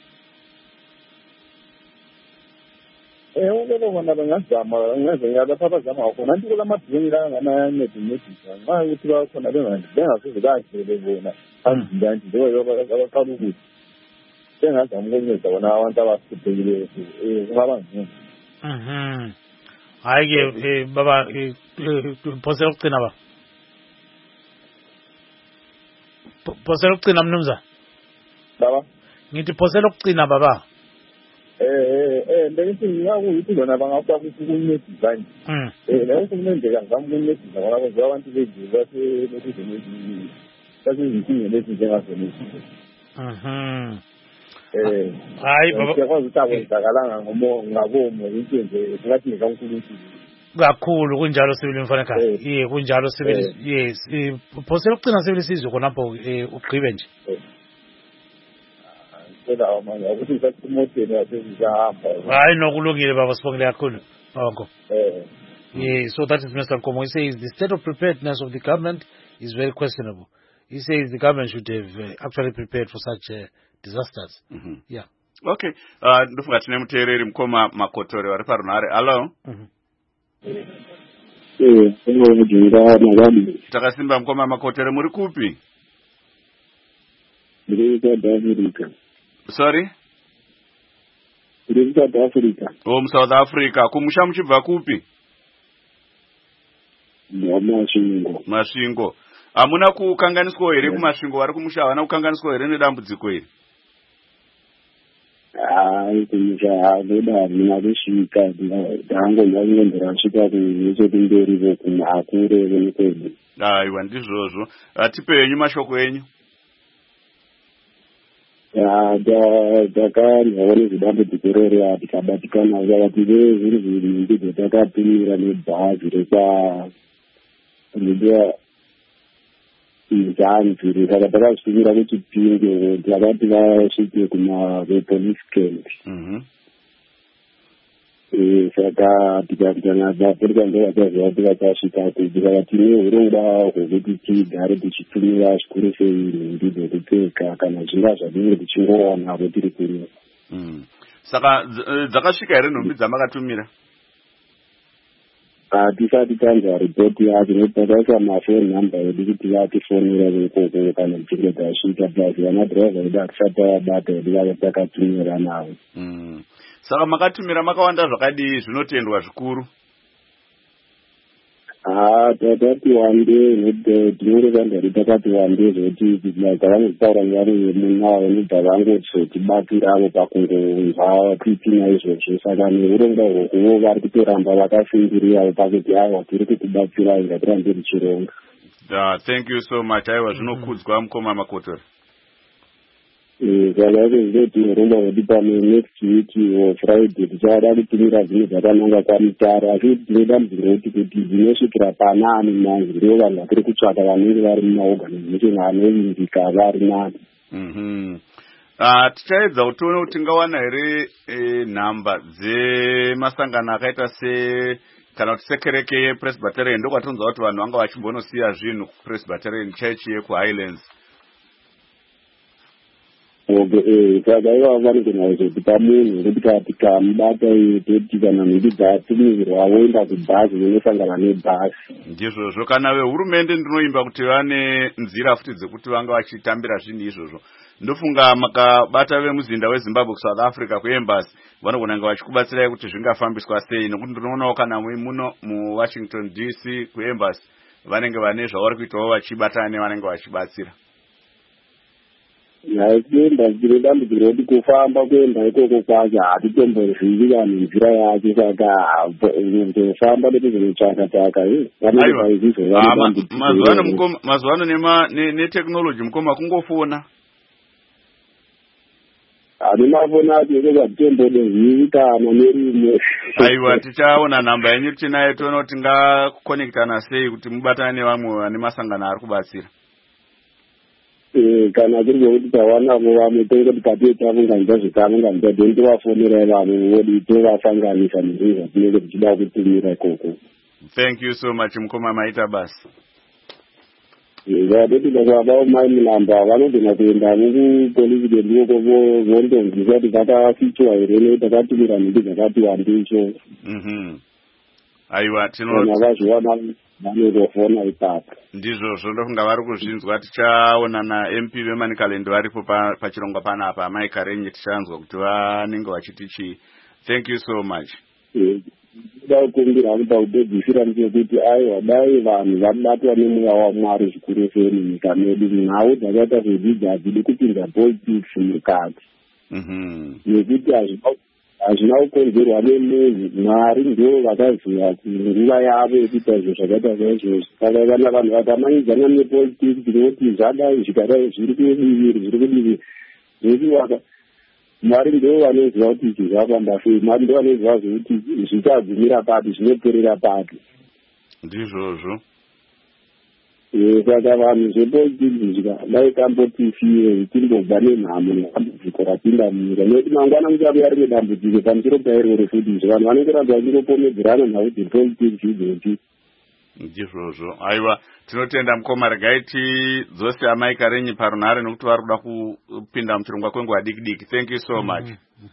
eh ngeke bona bangazama ngaze ngiyalapha abazama khona anti kulamabhingi la ngana nedimedisa nxa ukuthi bakhona bengandi bengasoze bahlele bona anjindanti njengoba abaqala ukuthi bengazama ukunceda bona abantu abasiphelile eh kungaba nzima mhm hayi ke baba phose ukugcina ba phose ukugcina mnumza baba ngithi phose ukugcina baba eh eh bengithi ngiyakuyiphi lona bangakwazi ukuthi ukuncedisa nje mm eh la ukumende ngizama ukuncedisa ngoba kwenza abantu beziwe base lokuzimezi base izinkinga lezi njengazona mhm eh hayi baba siyakwazi ukuthi akwenzakalanga ngomo ngabomo into nje singathi ngikaNkulunkulu kakhulu kunjalo sibili mfana ekhaya yeah kunjalo sibili yes phose ukugcina sibili sizwe khonapho ugqibe nje Seda manje ukuthi isathimoteni yasezihamba hayi nokulungile baba sibongile kakhulu baba eh yeah so that is Mister Nkomo. He says the state of preparedness of the government is very questionable. He says the government should have uh, actually prepared for such uh, disasters. Mhm. Yeah. Okay. Uh ndofunga tine muteereri Mukoma Makotore vari parunare. Hello. Mhm. eh ngomujira nagabi Takasimba Mukoma Makotore muri kupi? ndiri South Africa. Sorry? Ndiri South Africa. Oh, South Africa. Kumusha muchibva kupi? Masvingo. Masvingo. Hamuna kukanganiswa here kumasvingo vari kumusha havana kukanganiswa here nedambudziko here? Hayi kumusha haveda hamuna kusvika ndangomva kunge ndasvika nechekumberi kumakure kwenikwedu. Aiwa ndizvozvo. Tipe henyu mashoko enyu. takaryawo nezvidambudziko rero tikabatikana vakati vezviri zviri ndizvo takatumira nebhazi rekwa redia izanziri saka takasvimira kuti pinge takati vasvike kumapolice camp saka tikatanazapereka ndovataziva tikachasvika kuti saka tine urongwa hwekuti tigare tichitumira zvikuru sei nhumbi dzekupfeka kana zvinga zvadinge tichingowanavo tiri kurima. Saka dzakasvika here nhumbi dzamakatumira? Hatisati tanzwa ripoti yacho nekutakasa mafoni namba edu kuti vatifonera ikoko kana tichinge tasvika plus vanadhiraivha edu hatisati tavabata edu vave takatumira navo. Saka makatumira makawanda zvakadii zvinotendwa zvikuru? Ah, takati wande tinorevanda kuti takati wande zvekuti dzavanotaura ngari munavo nibva vangotibatiravo pakungonzwa kuitina izvozvo saka neurongwa hwokuvo vari kutoramba vakafingirirawo pakuti aiwa tiri kukubatsirai ngatirambe tichironga. Thank you so much. Aiwa zvinokudzwa Mukoma Makotore. Saka izvo tinoromba kuti pamwe next week or Friday tichada kutumira zvinhu zvakananga kwamutare asi tine dambudziko kuti kuti dzinosvikira panani manje ndivo vanhu vatiri kutsvaka vanenge vari mumaorganization anovimbika vari nani. Tichaedza kuti tione kuti tingawana here nhamba dzemasangano akaita se kana kuti sekereke yePresbyterian ndokwatinonzwa kuti vanhu vanga vachimbonosiya zvinhu kuPresbyterian Church yekuHighlands. okay saka iva vanogona kuzotipa munhu wekuti tikamubata toti kana mhindi dzatumirwa woenda kubhazi unosangana nebhazi. Ndizvozvo kana vehurumende ndinoimba kuti vane nzira futi dzekuti vanga vachitambira zvinhu izvozvo. Ndofunga makabata vemuzinda weZimbabwe kuSouth Africa kuembassy vanogona kunge vachikubatsirai kuti zvingafambiswa sei, nekuti ndinoonawo kana muno muWashington D C kuembassy vanenge vane zvavari kuitawo vachibatana nevanenge vachibatsira. kuenda dzine dambudziko rekuti kufamba kuenda ikoko kwacho hatitombozivi vanhu nzira yacho, saka kufamba nekuzotsvaka-tsvaka mazuva ano neteknoloji mukoma kungofona ani mafoni acho iko zvatitombodozivi kana nerimwe. Aiwa, tichaona nhamba yenyu tinayo toona kuti tingakonekitana sei kuti mubatane nevamwe vane masangano ari kubatsira. Kana kuri kuti tawanavo vamwe tongoti patiita kunganisa zvikamunganisa deni tovafonera vanhu vodi tovasanganisa nezvinhu zvatinenge tichida kutumira ikoko. Thank you so much mukoma maita basi. Vadoti vakavavo mai mulamba vanogona kuenda mukupolisi ndiko vondomvisa kuti vakafichwa here netakatumira nhindi dzakati wandicho. Aiwa, tinoona vazviwana vanozofona ipapo. Ndizvozvo ndofunga vari kuzvinzwa. Tichaona naM P veManicaland varipo pachirongwa panapa, Mike Renyi, tichanzwa kuti vanenge vachiti chii. Thank you so much. Kuda kukumbira kuti pakupedzisira ndechekuti aiwa dai vanhu vabatwa nemweya waMwari zvikuru sei munyika medu, nhau dzakaita zvedzidzo hadzidi kupinda politics mukati. Nekuti hazvina kukonzerwa nemunhu, Mwari ndivo vakaziva nguva yavo yekuita izvo zvakaita saizvozvo. Saka kana vanhu vakamanyidzana nepolitics tinoti zvadai zvikadai zviri kudiviri zviri kudiviri nekuti Mwari ndivo vanoziva kuti izvi zvafamba sei, Mwari ndivo vanoziva kuti zvichadzimira papi, zvinoperera papi. Ndizvozvo. Saka vanhu zvepolitics zvikadai kambotifire timbobva nenhamo nedambudziko rapinda munyika, nekuti mangwana muchabuya rimwe dambudziko pamusoro pairoro futi vanhu vanenge ramba vachingopomedzerana nhau dzepolitics idzodzi. Ndizvozvo. Aiwa, tinotenda mukoma. Regai tidzose aMike Renyi parunhare nekuti vari kuda kupinda muchirongwa kwenguva diki diki. Thank you so much.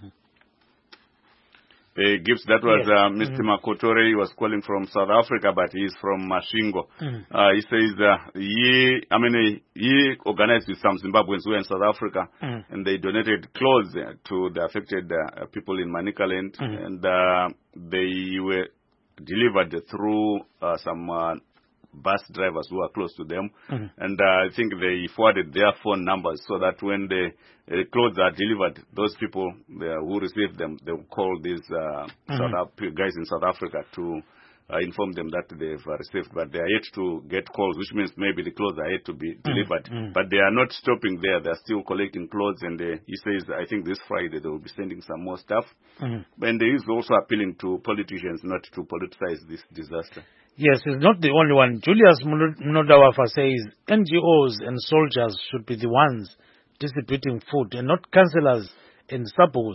The gifts that was uh, Mister Mm-hmm. Makotore. He was calling from South Africa, but he is from Masvingo. Mm-hmm. Uh, he says uh, he, I mean, he organized with some Zimbabweans who were in South Africa, mm-hmm. and they donated clothes uh, to the affected uh, people in Manicaland, mm-hmm. and uh, they were delivered through uh, some uh, bus drivers who are close to them, mm-hmm. and uh, I think they forwarded their phone numbers so that when the uh, clothes are delivered, those people uh, who receive them, they will call these uh, mm-hmm. South Af- guys in South Africa to uh, inform them that they've uh, received, but they are yet to get calls, which means maybe the clothes are yet to be delivered. Mm-hmm. But they are not stopping there. They are still collecting clothes, and uh, he says, I think this Friday they will be sending some more stuff. Mm-hmm. And he is also appealing to politicians not to politicize this disaster. Yes, it's not the only one. Julius Mnodawafa says N G Os and soldiers should be the ones distributing food and not councillors and suppos.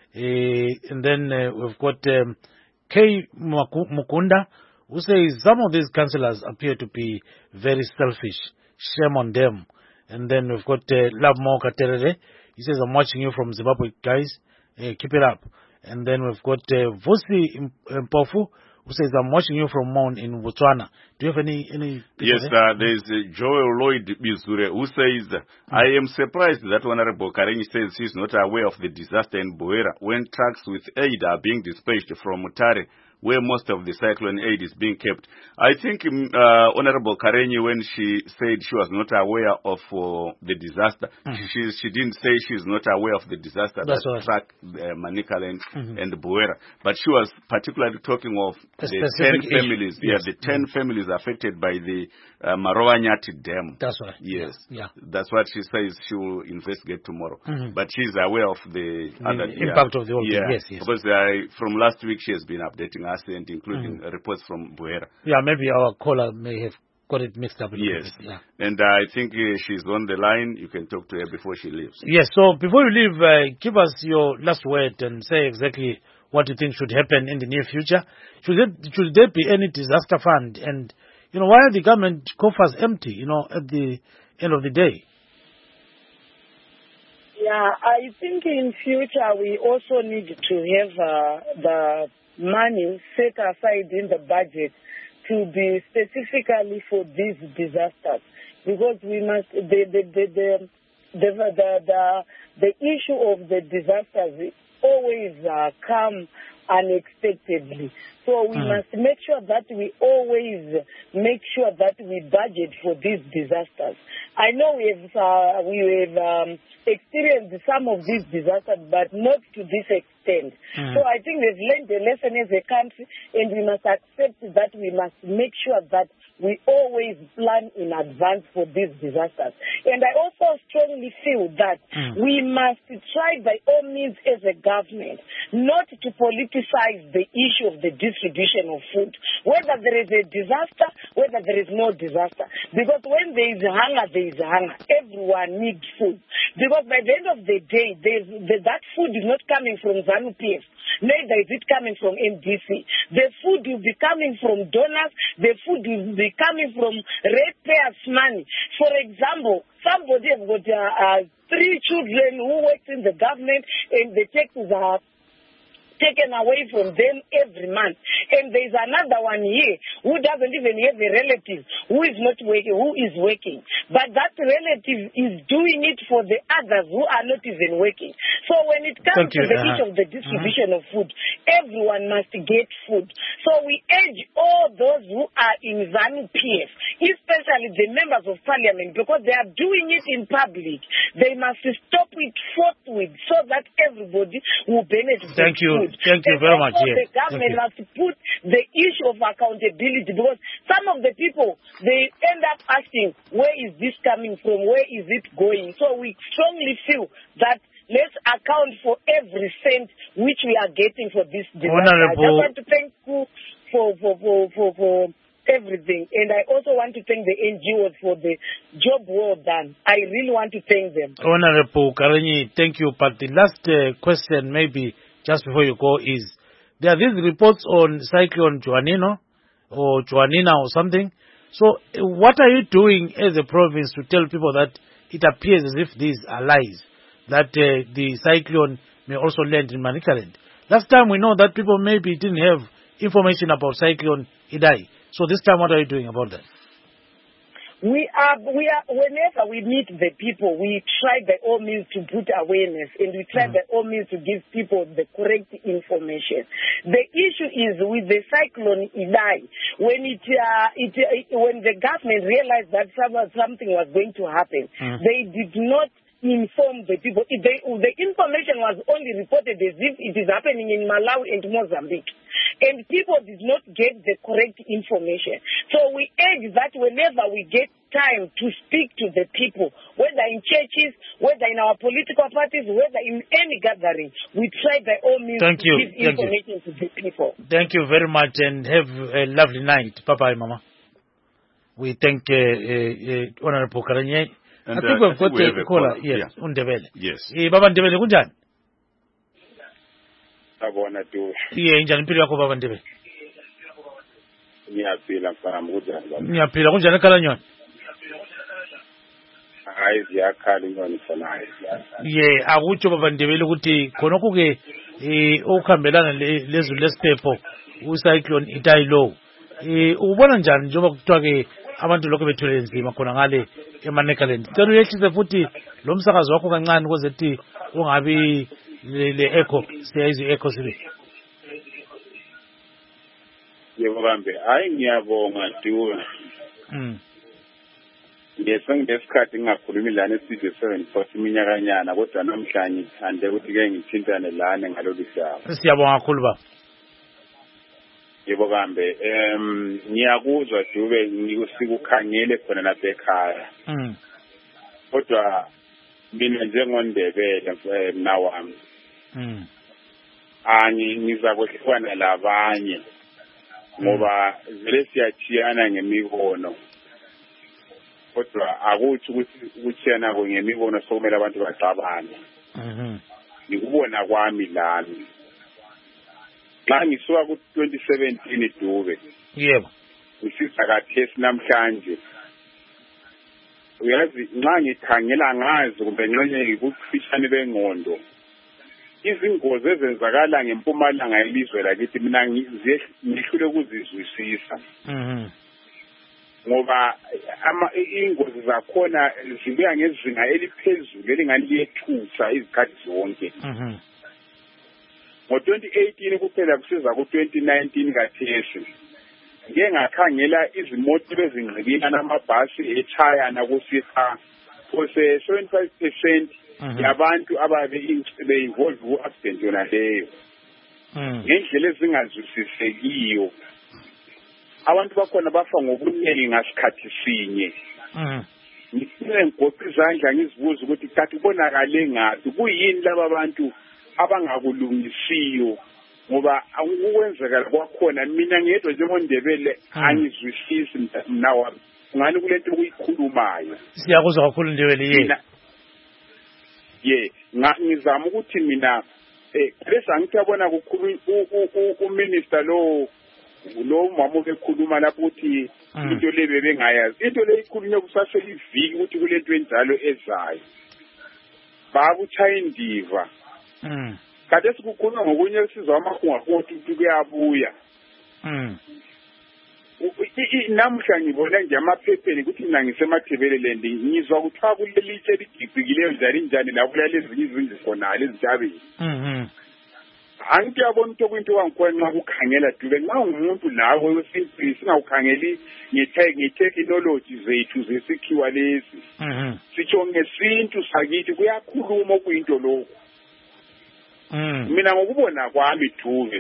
Uh, and then uh, we've got um, K. Mukunda, who says some of these councillors appear to be very selfish. Shame on them. And then we've got uh, Lavmo Katerere. He says, I'm watching you from Zimbabwe, guys. Uh, keep it up. And then we've got uh, Vusi Mpofu, who says, I'm watching you from Mon in Botswana. Do you have any... any yes, uh, there's uh, Joel Lloyd Bizure, who says, mm-hmm. I am surprised that Honorable Karenyi says she's not aware of the disaster in Buera when trucks with aid are being dispatched from Mutare, where most of the cyclone aid is being kept. I think uh, Honorable Karenyi, when she said she was not aware of uh, the disaster, mm-hmm. she she didn't say she's not aware of the disaster That's that right. struck uh, Manicaland mm-hmm. and Buera. But she was particularly talking of A the ten issue. families, yes. yeah, the ten mm-hmm. families affected by the uh, Marowanyati Dam. That's right. Yes. Yeah. That's what she says she will investigate tomorrow. Mm-hmm. But she's aware of the, the other, impact yeah, of the whole yeah, thing. Yes, yes. Because uh, from last week she has been updating us and including mm-hmm. reports from Buera. Yeah, maybe our caller may have got it mixed up a little yes. bit. Yeah. And uh, I think uh, she's on the line. You can talk to her before she leaves. Yes, so before you leave, uh, give us your last word and say exactly what you think should happen in the near future. Should there, should there be any disaster fund? And, you know, why are the government coffers empty, you know, at the end of the day? Yeah, I think in future we also need to have uh, the money set aside in the budget to be specifically for these disasters, because we must the the the the the the, the, the issue of the disasters always uh, come unexpectedly. So we mm. must make sure that we always make sure that we budget for these disasters. I know we have, uh, we have um, experienced some of these disasters, but not to this extent. Mm. So I think we've learned the lesson as a country, and we must accept that we must make sure that we always plan in advance for these disasters. And I also strongly feel that mm. we must try by all means as a government not to politicize the issue of the distribution of food, whether there is a disaster, whether there is no disaster. Because when there is hunger, there is hunger. Everyone needs food. Because by the end of the day, the, that food is not coming from ZANU-P F. Neither is it coming from M D C. The food will be coming from donors. The food will be coming from ratepayers' money. For example, somebody has got uh, uh, three children who work in the government, and the taxes are taken away from them every month. And there's another one here who doesn't even have a relative who is not working, who is working. But that relative is doing it for the others who are not even working. So when it comes to the uh-huh. issue of the distribution uh-huh. of food, everyone must get food. So we urge all those who are in ZANU-P F, especially the members of parliament, because they are doing it in public, they must stop it forthwith so that everybody will benefit. Thank you. Food. Thank you very much. Yeah. The government must put the issue of accountability, because some of the people, they end up asking, where is this coming from? Where is it going? So we strongly feel that let's account for every cent which we are getting for this disaster. I just want to thank you for, for, for, for, for everything. And I also want to thank the N G Os for the job well done. I really want to thank them. Honorable Karenyi, thank you. But the last uh, question, maybe just before you go, is there are these reports on Cyclone Juanino or Juanina or something. So uh, what are you doing as a province to tell people that it appears as if these are lies, that uh, the cyclone may also land in Manicaland? Last time we know that people maybe didn't have information about Cyclone Idai. So this time what are you doing about that? We are, we are, whenever we meet the people, we try by all means to put awareness, and we try mm-hmm. by all means to give people the correct information. The issue is with the cyclone Idai, when it, uh, it, it when the government realized that something was going to happen, mm-hmm. they did not inform the people. It, they, the information was only reported as if it is happening in Malawi and Mozambique. And people did not get the correct information. So we urge that whenever we get time to speak to the people, whether in churches, whether in our political parties, whether in any gathering, we try by all means Thank to you. give Thank information you. to the people. Thank you very much, and have a lovely night. Bye-bye, Mama. We thank uh, uh, uh, Honorable Karenyi. I think uh, we've got we a caller. Yes, yeah. Undebele. Yes. Eh, Baba Ndebele, kunjani? Abona tu. Iye, njani mpilo yako Baba Ndebele? Ngiyaphila mfana kunjani baba? Ngiyaphila, kunjani khala nyoni? Hayi ziyakhala nyoni mfana. Ye, akutsho Baba Ndebele ukuthi khonokho ke eh okuhambelana lezo lesipho ucyclone Idai lo. Eh ubona njani njengoba kuthiwa ke abantu lokho bethwele nzima khona ngale eManicaland? Cela uyehlise futhi lo msakazo wakho kancane ukuze ethi ungabi le echo, siyayizi echo sibe. Yebo bambe, hayi ngiyabonga duwe. Mm. Ngesikhathi ngingakhulumi lana esizwe seven forty iminyakanyana, kodwa namhlanje ngithande ukuthi ke ngithintane lana ngalolu daba. Siyabonga kakhulu baba. Yebo kambe, em ngiyakuzwa Dube, ngikusikhangele khona lapha ekhaya. Mm. Kodwa mina njengondebele mna wami. Mm. Angi ngizakwehlukana labanye. Ngoba vele siyachiyana ngemibono. Kodwa akuthi ukuthi ukuchiyana ngemibono sokumele abantu baxabane. Mhm. Ngikubona kwami lami. Xa ngisuka ku twenty seventeen Dube. Yebo. Usisa kathesi namhlanje. uyazi nxa ngikhangela ngazi kumbe ngenye ngikufishane bengqondo izingozi ezenzakala ngempumalanga yelizwe lakithi mina ngihlule ukuzizwisisa mhm ngoba ama ingozi zakhona zibuya ngezinga eliphezulu elingaliyethusa izikhathi zonke mhm ngo twenty eighteen kuphela kusiza ku twenty nineteen kathesi ngeke ngakhangela izimoto ezingqikina namabhasi echayana kusipha kuse seventy-five percent yabantu ababe involved ku accident yona leyo ngendlela ezingazwisisekiyo abantu bakhona bafa ngobuningi ngasikhathi sinye ngifike ngigophe izandla ngizibuza ukuthi kathi kubonakale ngathi kuyini laba abantu abangakulungisiyo ngoba akukwenzeka kwakhona mina ngedwa njengoNdebele angizwisisi mina wami ngani kulento ukuyikhulumayo siyakuzwa kakhulu Ndebele yena ye ngizama ukuthi mina eh bese angithabona kukhulu uminister lo lo mama bekhuluma lapho ukuthi into lebe bengayazi into le ikhulunywa kusaseyiviki ukuthi kulento enjalo ezayo babu chayindiva mm kade sikukhuluma ngokunye esizwa amakhunga ukuthi kuyabuya mm namuhla ngibona nje amaphepheni ukuthi mina ngisemathebeleland ngizwa kuthiwa kulelitshe ligicikileyo njalo njani lapho lezi izindlu khona lezitabeni mhm angiyabona ukuthi kwinto wangikhona ukukhangela dube nxa umuntu lawe wesintu singawukhangeli nge-technology zethu zesikhiwa lezi mhm sitsho ngesintu sakithi kuyakhuluma okuyinto lokho mhm mina ngokubona kwami Dube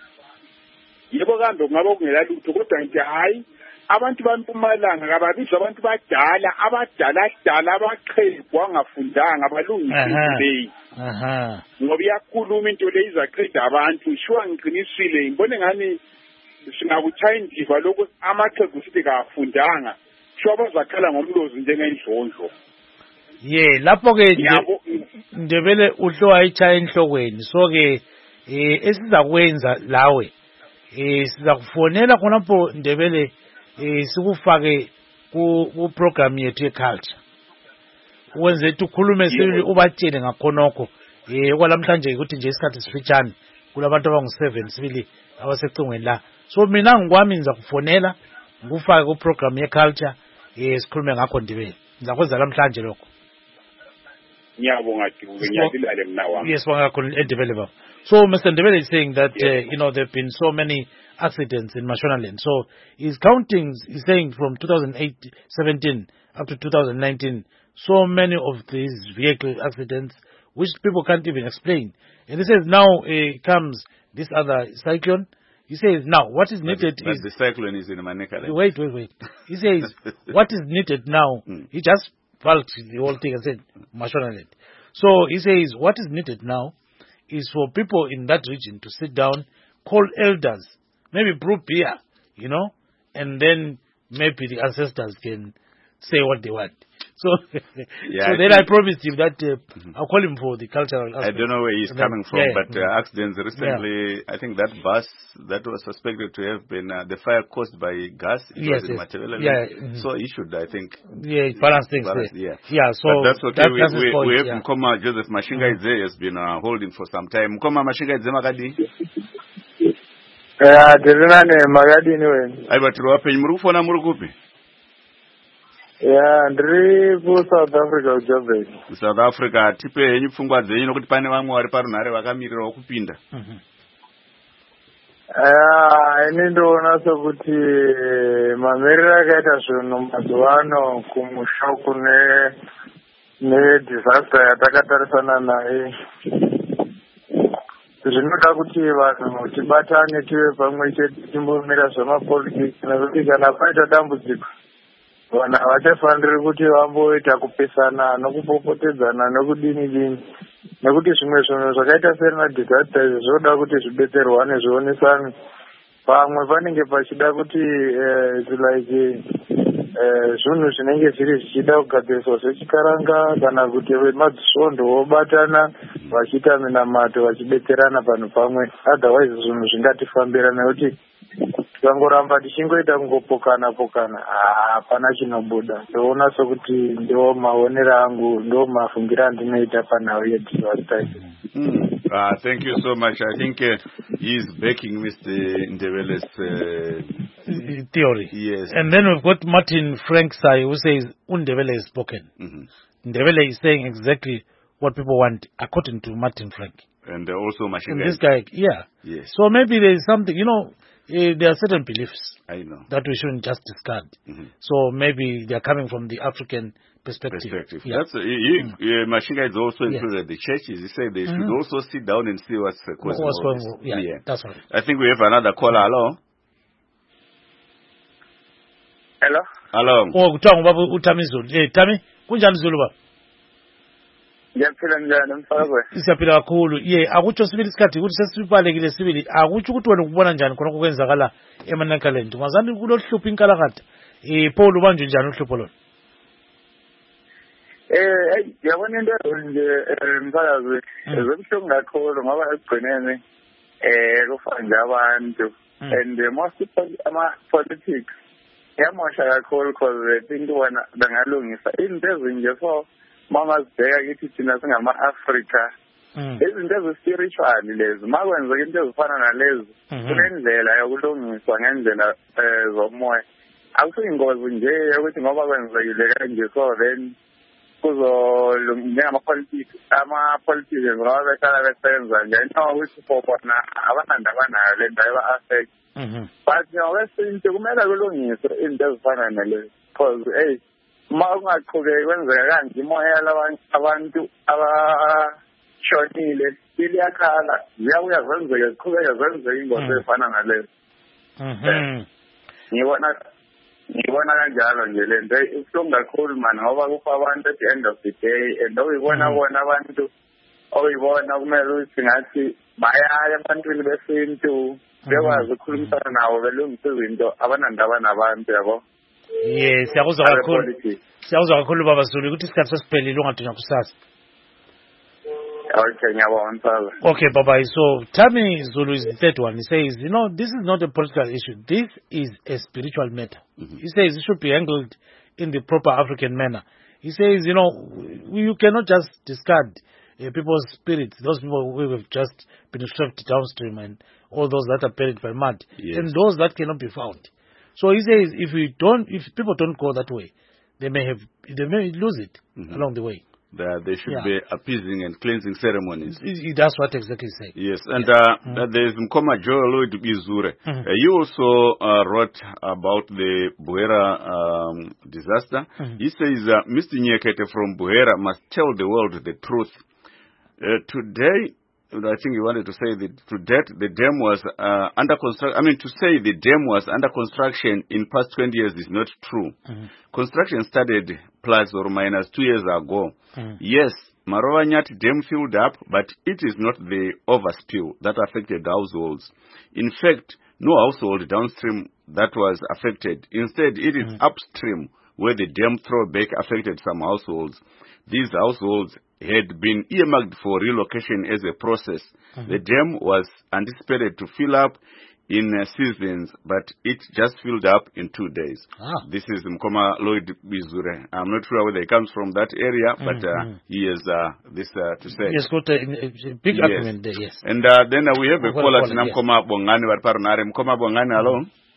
yebo kambe kungaba kungela lutho kodwa nje hayi abantu bampumalanga kababiza abantu badala abadala dala abaqhegwa ngafundanga abalungisile aha ngoba iyakhuluma into le izaqeda abantu shuwa ngiqinisile ngibone ngani singakuchayindiva lokho amaqhegu sithi kafundanga shuwa bazakhala ngomlozi njengendlondlo ye lapho ke Ndebele uhlo ayichaya enhlokweni so ke eh esizakwenza lawe eh sizakufonela khonapho Ndebele eh sikufake ku program yethu yeculture wenze ukukhulume sibili ubatshele ngakhonokho eh kwalamhlanje ukuthi nje isikhathi sifitshane kulabantu abangu seven sibili abasecingweni la so mina ngikwami ngizakufonela ngikufake ku program yeculture eh sikhulume ngakho Ndebele ngizakwenza namhlanje lokho ngiyabonga Dube ngiyadilale mina wami yes bangakhulu eDebele baba so Mister Ndebele is saying that uh, you know there have been so many accidents in Mashonaland so he's counting he's saying from two thousand seventeen up to two thousand nineteen so many of these vehicle accidents which people can't even explain and he says now uh, comes this other cyclone he says now what is needed but, is but the cyclone is in Maneka wait wait wait he says what is needed now mm. he just bulked the whole thing and said Mashonaland. So he says what is needed now is for people in that region to sit down, call elders, maybe brew beer, you know, and then maybe the ancestors can say what they want. So, yeah, so I then I promised him that uh, mm-hmm. I'll call him for the cultural aspect. I don't know where he's and coming then, from, yeah, but uh, mm-hmm. accidents recently, yeah. I think that bus that was suspected to have been uh, the fire caused by gas, it yes, was in yes. Matabele. Yeah, mm-hmm. So he should, I think. Yeah, balance things. Balance, yeah. yeah. yeah, so but that's okay. That, we, that's we, point, we have yeah. Mkoma Joseph Mashinga mm-hmm. Idze has been uh, holding for some time. Mkoma Mashinga Idze Makadi? Yeah, Tirinane Magadi anyway. Aiba tiruwape murufona murukupi? Yeah, ndiri ku South Africa uJobe. South Africa tipe yenyu pfungwa dzenyu nokuti pane vamwe vari parunhare vakamirirawo kupinda. Mhm. Ah, ini ndoona sokuti mamiriro akaita zvinhu mazuva ano kumusha kune nedisaster yatakatarisana naye zvinoda kuti vanhu tibatane tive pamwe chete timbomira zvemapolitiki nekuti kana paita dambudziko vanhu havachafaniri kuti vamboita kupesana nokupopotedzana nokudini dini nekuti zvimwe zvinhu zvakaita serina disaster izvi zvoda kuti zvibetserwane zvionesane pamwe panenge pachida kuti like zvinhu zvinenge zviri zvichida kugadziriswa zvechikaranga kana kuti vemadzisvondo vobatana vachiita minamato vachibetserana panhu pamwe otherwise zvinhu zvingatifambira nekuti tikangoramba tichingoita kungopokana pokana hapana chinobuda. Ndoona sokuti ndo maonero angu, ndo mafungiro andinoita panhau yedivastai. Uh, thank you so much. I think uh, he's backing Mister Ndebele's uh, theory. Yes. And then we've got Martin Frank Sai who says Ndebele is spoken. Mm-hmm. Ndebele is saying exactly what people want according to Martin Frank. And uh, also Mashingai. And this guy, yeah. Yes. So maybe there is something, you know, uh, there are certain beliefs I know. that we shouldn't just discard. Mm-hmm. So maybe they are coming from the African perspective. Perspective. Yeah. That's uh, he, mm. uh, Mashingai is also Yes. included the churches. He said they should Mm-hmm. also sit down and see what's uh, causing What's all going this. on? Yeah, yeah, that's right. I think we have another caller. Hello. Hello. Hello. Oh, kuthiwa baba uTami Zulu. Eh, Tami, kunjani Zulu baba? Ngiyaphila njani mfakwe? Siyaphila kakhulu. Ye, akutsho sibili isikhathi ukuthi sesibalekile sibili. Akutsho ukuthi wena ukubona njani khona okwenzakala eManakalent. Ungazani kulohlupho inkalakade. Eh, Paul ubanje njani uhlupho lona? Eh, yabona into nje mfakazi, ezobuhlungu kakhulu ngoba ekugcineni eh kufa nje abantu and most ama politics yamosha kakhulu because they think wena bangalungisa into ezinje so mama sibheka kithi thina singama-Afrika izinto ezi-spiritual lezi ma kwenzeka into ezifana nalezi kunendlela yokulungiswa ngendlela um zomoya akusiyingozi nje yokuthi ngoba kwenzekile kanje so then njengama-politics ama-politicians ngoba behlala besenza nje no ukuthi for bona abanandaba nayo le nto ayeba-affect but ngokwesintu kumele kulungiswe izinto ezifana nalezi because hey ma ungaqhubeki kwenzeka kanje imoya abantu abashonile iliyakhala ziyabuya zenzeke ziqhubeke zenzeke ingozi ezifana nalezi. ngibona ngibona kanjalo nje le nto ibuhlungu kakhulu mani ngoba kufa abantu at the end of the day and oyibona bona abantu oyibona kumele ukuthi ngathi bayaya ebantwini besintu bekwazi ukukhulumisana nabo belungisa izinto abanandaba nabantu yabo. Yes, siyakuzwa kakhulu. Siyakuzwa kakhulu baba Zulu ukuthi isikhathi sesiphelile ungadunya kusasa. Okay, ngiyabona. Okay, baba. So Tami Zulu is the third one. He says, you know, this is not a political issue. This is a spiritual matter. Mm-hmm. He says it should be handled in the proper African manner. He says, you know, you cannot just discard uh, people's spirits, those people who have just been swept downstream and all those that are buried by mud, yes. and those that cannot be found. So he says, if we don't, if people don't go that way, they may have, they may lose it mm-hmm. along the way. There, there should yeah. be appeasing and cleansing ceremonies. That's what exactly he said. Yes, and yeah. uh, mm-hmm. there is Mkoma Joel Lloyd Bizure. Mm-hmm. Uh, you also uh, wrote about the Buhera um, disaster. Mm-hmm. He says, uh, Mister Nyekete from Buhera must tell the world the truth. Uh, today, I think you wanted to say that to that the dam was uh, under construction. I mean, to say the dam was under construction in past twenty years is not true. Mm-hmm. Construction started plus or minus two years ago. Mm-hmm. Yes, Marovanyat dam filled up, but it is not the overspill that affected households. In fact, no household downstream that was affected. Instead, it is mm-hmm. upstream where the dam throwback affected some households. These households had been earmarked for relocation as a process. Mm-hmm. The dam was anticipated to fill up in uh, seasons, but it just filled up in two days. Ah. This is Mkoma Lloyd Bizure. I'm not sure whether he comes from that area, mm-hmm. but uh, he has uh, this uh, to say. Yes, got a, a big yes. argument there, yes. And uh, then uh, we have a caller, Mkoma Bongani, Varparanare. Mkoma Bongani, hello?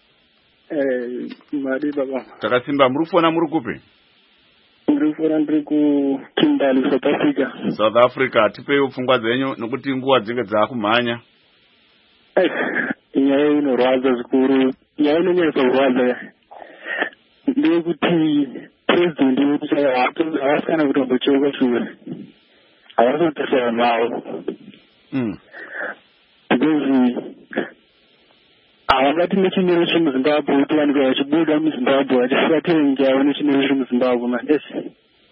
Eh, Mari Baba. Takasimba, mrufona murukupi? Mrufona mruku Kindali, South Africa. South Africa, tipe ufungwa zenyu, nukuti nguwa zinge za kumanya. Eh, inyaya unorwaza zikuru, inyaya unyesa urwaza. Ndiyo kuti president yuti chaya watu, awasikana kutombo choka shuwe. Awasa utasaya mao. Mm. Because awakati nechinero chemuzimbabwe kuti vanhu vachibuda muzimbabwe vachifuratenga nechinero chemuzimbabwe mandesi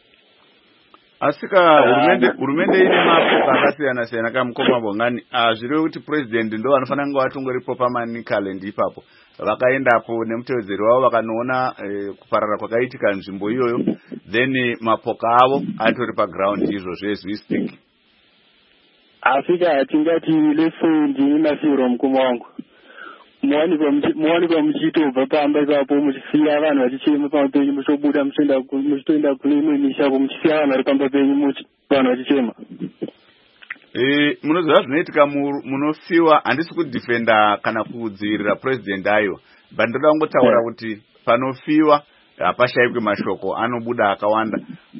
asika hurumende hurumende ine mapoka akasiyana siyana kaMukoma Bongani azviri kuti president ndo vanofanira kunge vatongoripo pamanicalend ipapo vakaendapo nemutevedzeri wavo vakanoona eh, kuparara kwakaitika nzvimbo iyoyo then mapoka avo atori paground izvozvo as we speak. Afrika tingati lefundi masiro mukoma wangu muwanikwa muchitobva pamba ipapo muchisiya vanhu vachichema pamba penyu muchobuda muchitoenda kune imwe misha apo muchisiya vanhu vari pamba penyu vanhu vachichema. Eh, munoziva zvinoitika munofiwa, handisi kudhifenda kana kudzivirira president ayo, but ndoda kungotaura kuti panofiwa hapashayikwe mashoko anobuda akawanda,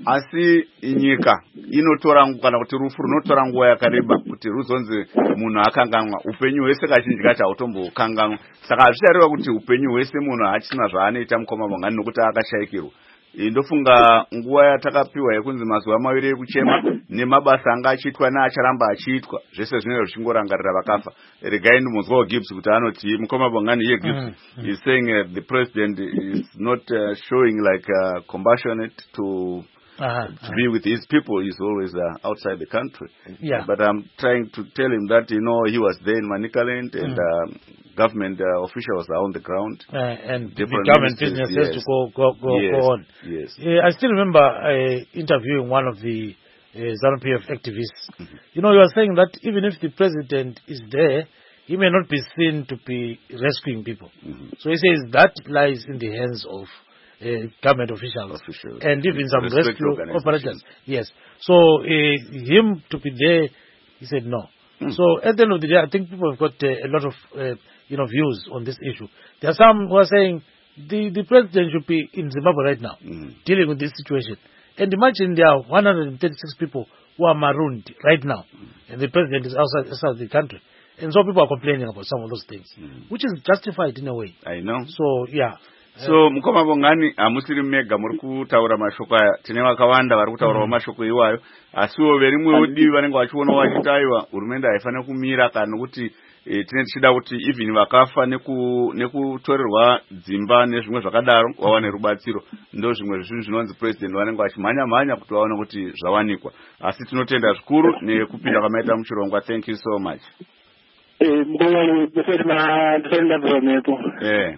asi nyika inotora kana kuti rufu runotora nguva yakareba kuti ruzonzi munhu akanganwa, upenyu hwese kazhinji kacho hautombokanganwa. Saka hazvichareva kuti upenyu hwese munhu hachina zvaanoita mukoma bongani nokuti akashayikirwa. Ndofunga nguva yatakapiwa yekunzi mazuva maviri ekuchema nemabasa anga achiitwa neacharamba achiitwa zvese zvinenge zvichingorangarira vakafa. Regai ndimunzwawo Gibbs kuti anoti mukoma bongani ye Gibbs mm, mm. is saying uh, the president is not uh, showing like uh, compassionate to Uh-huh, to uh-huh. be with his people. He's always uh, outside the country. Yeah. But I'm trying to tell him that, you know, he was there in Manicaland and mm. um, government uh, officials are on the ground. Uh, and the government business yes. has to go, go, go, yes. go on. Yes. Uh, I still remember uh, interviewing one of the uh, ZANU-P F activists. Mm-hmm. You know, you are saying that even if the president is there, he may not be seen to be rescuing people. Mm-hmm. So he says that lies in the hands of Uh, government officials, officials and even some rescue operators. Yes. So uh, him to be there, he said no. Mm. So at the end of the day, I think people have got uh, a lot of uh, you know views on this issue. There are some who are saying the, the president should be in Zimbabwe right now, mm. dealing with this situation. And imagine there are one hundred thirty-six people who are marooned right now, mm. and the president is outside, outside the country. And so people are complaining about some of those things, mm. which is justified in a way. I know. So yeah. So mukoma bongani hamusiri mega muri kutaura mashoko aya, tine vakawanda vari kutaura mashoko iwayo, asiwo verimwewo divi vanenge vachiona vachitaiwa hurumende haifanira kumira kana nokuti e, tine tichida kuti even vakafa neku nekutorerwa dzimba nezvimwe zvakadaro vawane rubatsiro, ndo zvimwe zvinhu zvinonzi president vanenge vachimhanya mhanya kuti vaone kuti zvawanikwa. Asi tinotenda zvikuru nekupinda kwamaita muchirongwa. Thank you so much. Eh, mukoma bongani ndisenda bzomepo. Eh.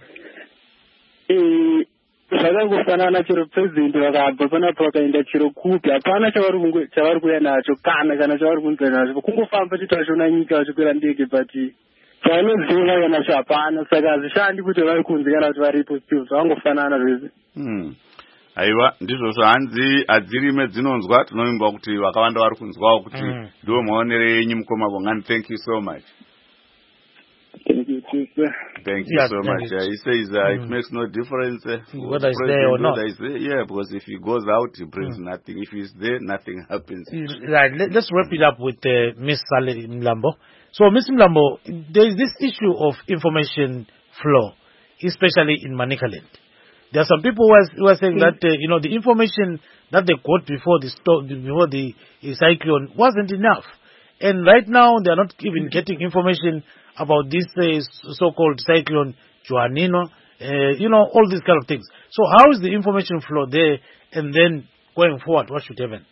Eh, zvakangofanana chero president vakabva panapa vakaenda chero kupi, hapana chavari chavari kuuya nacho kana kana chavari kunzwa nacho, kungofamba chitachona nyika vachikwira ndege, but chavanoziva kana nacho hapana. Saka hazvishandi kuti vari kunzi kana kuti varipo, still zvakangofanana zvese. Hmm. Aiwa, ndizvo zvanzi adzirime dzinonzwa, tinovimba kuti vakawanda vari kunzwawo kuti ndiwo maonere enyu mukoma bongani. Thank you so much. Thank you, sir. Thank you yeah, so much. Uh, he says uh, mm. it makes no difference uh, whether he's there or not. There. Yeah, because if he goes out, he brings mm. nothing. If he's there, nothing happens. Right. Let's wrap it up with uh, Miss Sally Mlambo. So, Miss Mlambo, there is this issue of information flow, especially in Manicaland. There are some people who are, who are saying mm. that uh, you know the information that they got before the storm, before the uh, cyclone wasn't enough, and right now they are not even getting information about this uh, so-called cyclone Joanino, uh, you know, all these kind of things. So how is the information flow there, and then going forward, what should happen?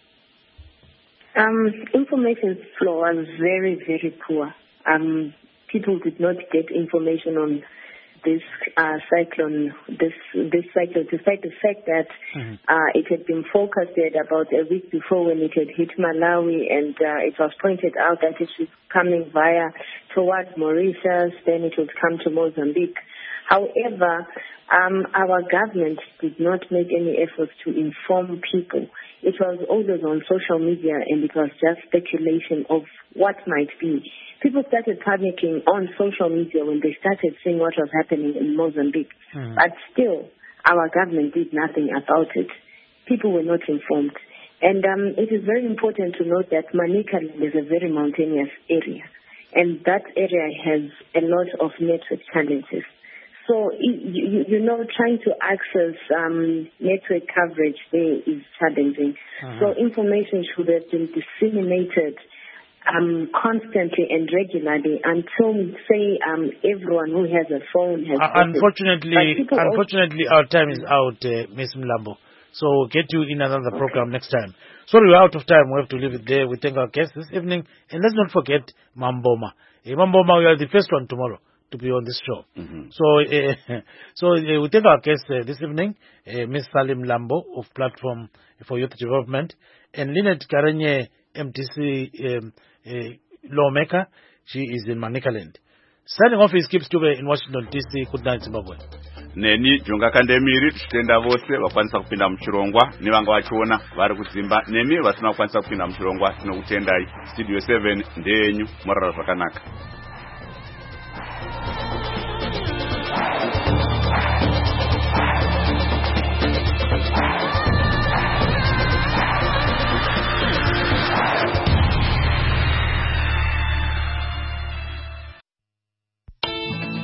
Um, information flow was very, very poor. Um, people did not get information on this uh, cyclone, this this cyclone, despite the fact that mm-hmm. uh, it had been forecasted about a week before when it had hit Malawi, and uh, it was pointed out that it was coming via towards Mauritius, then it would come to Mozambique. However, um, our government did not make any efforts to inform people. It was always on social media, and it was just speculation of what might be. People started panicking on social media when they started seeing what was happening in Mozambique. Mm. But still, our government did nothing about it. People were not informed. And um, it is very important to note that Manicaland is a very mountainous area, and that area has a lot of network challenges. So, you, you know, trying to access um, network coverage there is challenging. Uh-huh. So information should have been disseminated um, constantly and regularly until, say, um, everyone who has a phone has... Uh, unfortunately, unfortunately, our time is out, uh, Miz Mlambo. So we'll get you in another program next time. Sorry, we're out of time. We have to leave it there. We thank our guests this evening. And let's not forget Mamboma. Hey, Mamboma, you are the first one tomorrow to be on this show. Mm-hmm. So uh, so uh, we thank our guests uh, this evening, uh, Miz Salim Lambo of Platform for Youth Development, and Lynette Karenye, M T C um, uh, lawmaker. She is in Manicaland. Signing off is Kip Stube in Washington D C. Good night, Zimbabwe. Neni Jonga Kandemiri tichitenda vose vakwanisa kupinda muchirongwa nevanga vachiona vari kudzimba nemi vasina kukwanisa kupinda muchirongwa tinokutendai. Studio seven ndeyenyu, morara zvakanaka.